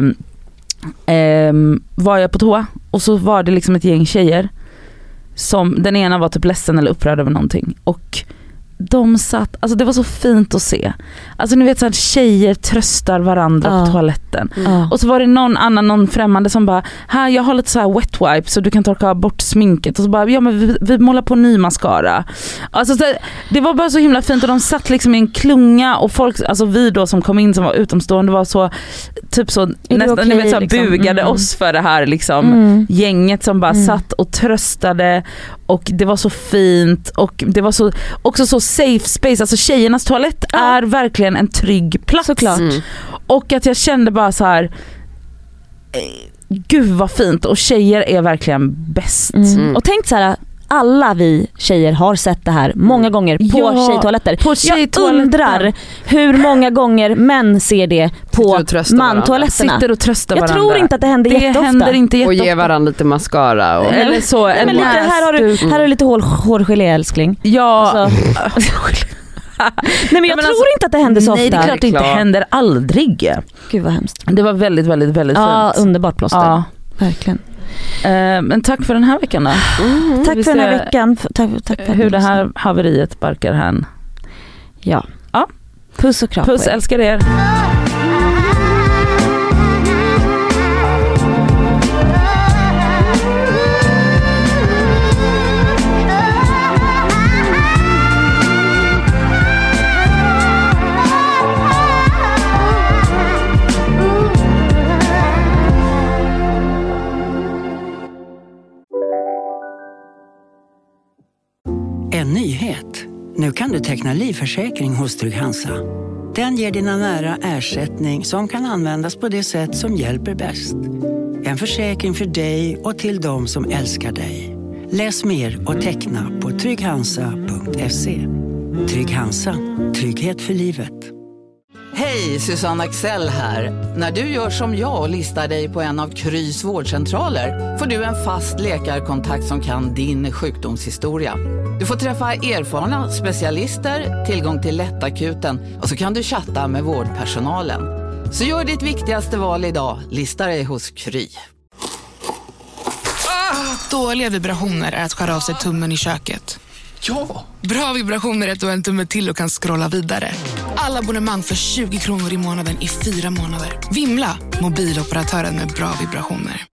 um, var jag på toa och så var det liksom ett gäng tjejer som den ena var typ ledsen eller upprörd över någonting och de satt, alltså det var så fint att se. Alltså ni vet så att tjejer tröstar varandra uh. på toaletten. Uh. Och så var det någon annan, någon främmande som bara, här jag har lite så här wet wipe så du kan torka bort sminket. Och så bara, ja men vi, vi målar på ny mascara. Alltså så, det var bara så himla fint och de satt liksom i en klunga och folk, alltså vi då som kom in som var utomstående var så typ så nästan okay, ni vet så liksom? bugade mm. oss för det här liksom mm. gänget som bara mm. satt och tröstade och det var så fint och det var så också så safe space, alltså tjejernas toalett ja. är verkligen en trygg plats. Såklart. Mm. Och att jag kände bara så här, gud vad fint och tjejer är verkligen bäst. Mm. Mm. Och tänk så här, alla vi tjejer har sett det här många gånger på ja, tjejtoaletter. På tjejtoaletter. Jag undrar hur många gånger män ser det på mantoaletterna. Sitter och tröstar jag varandra. tror inte att det händer det jätteofta. Händer inte jätteofta. Och ge varandra lite mascara. Och... Eller så. Nej, men lite, här har du, här har du lite hår, hårgelé älskling. Ja. Alltså. Nej men jag men tror alltså, inte att det händer så nej, ofta. Nej det är klart det inte händer aldrig. Gud vad hemskt. Det var väldigt väldigt väldigt ja, fint. Underbart plåster. Ja. Verkligen. Uh, men tack för den här veckan då. Mm, tack för den här veckan. Tack, tack för hur det här haveriet barkar hän. Ja. ja. Puss och kram. Puss, älskar er. En nyhet. Nu kan du teckna livförsäkring hos Trygg Hansa. Den ger dina nära ersättning som kan användas på det sätt som hjälper bäst. En försäkring för dig och till de som älskar dig. Läs mer och teckna på trygg hansa punkt se. Trygg Hansa. Trygghet för livet. Hej, Susanne Axel här. När du gör som jag och listar dig på en av Krys vårdcentraler får du en fast läkarkontakt som kan din sjukdomshistoria. Du får träffa erfarna specialister, tillgång till lättakuten och så kan du chatta med vårdpersonalen. Så gör ditt viktigaste val idag, lista dig hos Kry. Ah, dåliga vibrationer är att skära av sig tummen i köket. Ja! Bra vibrationer är att du har en tumme till och kan scrolla vidare. Alla abonnemang för tjugo kronor i månaden i fyra månader. Vimla! Mobiloperatören med bra vibrationer.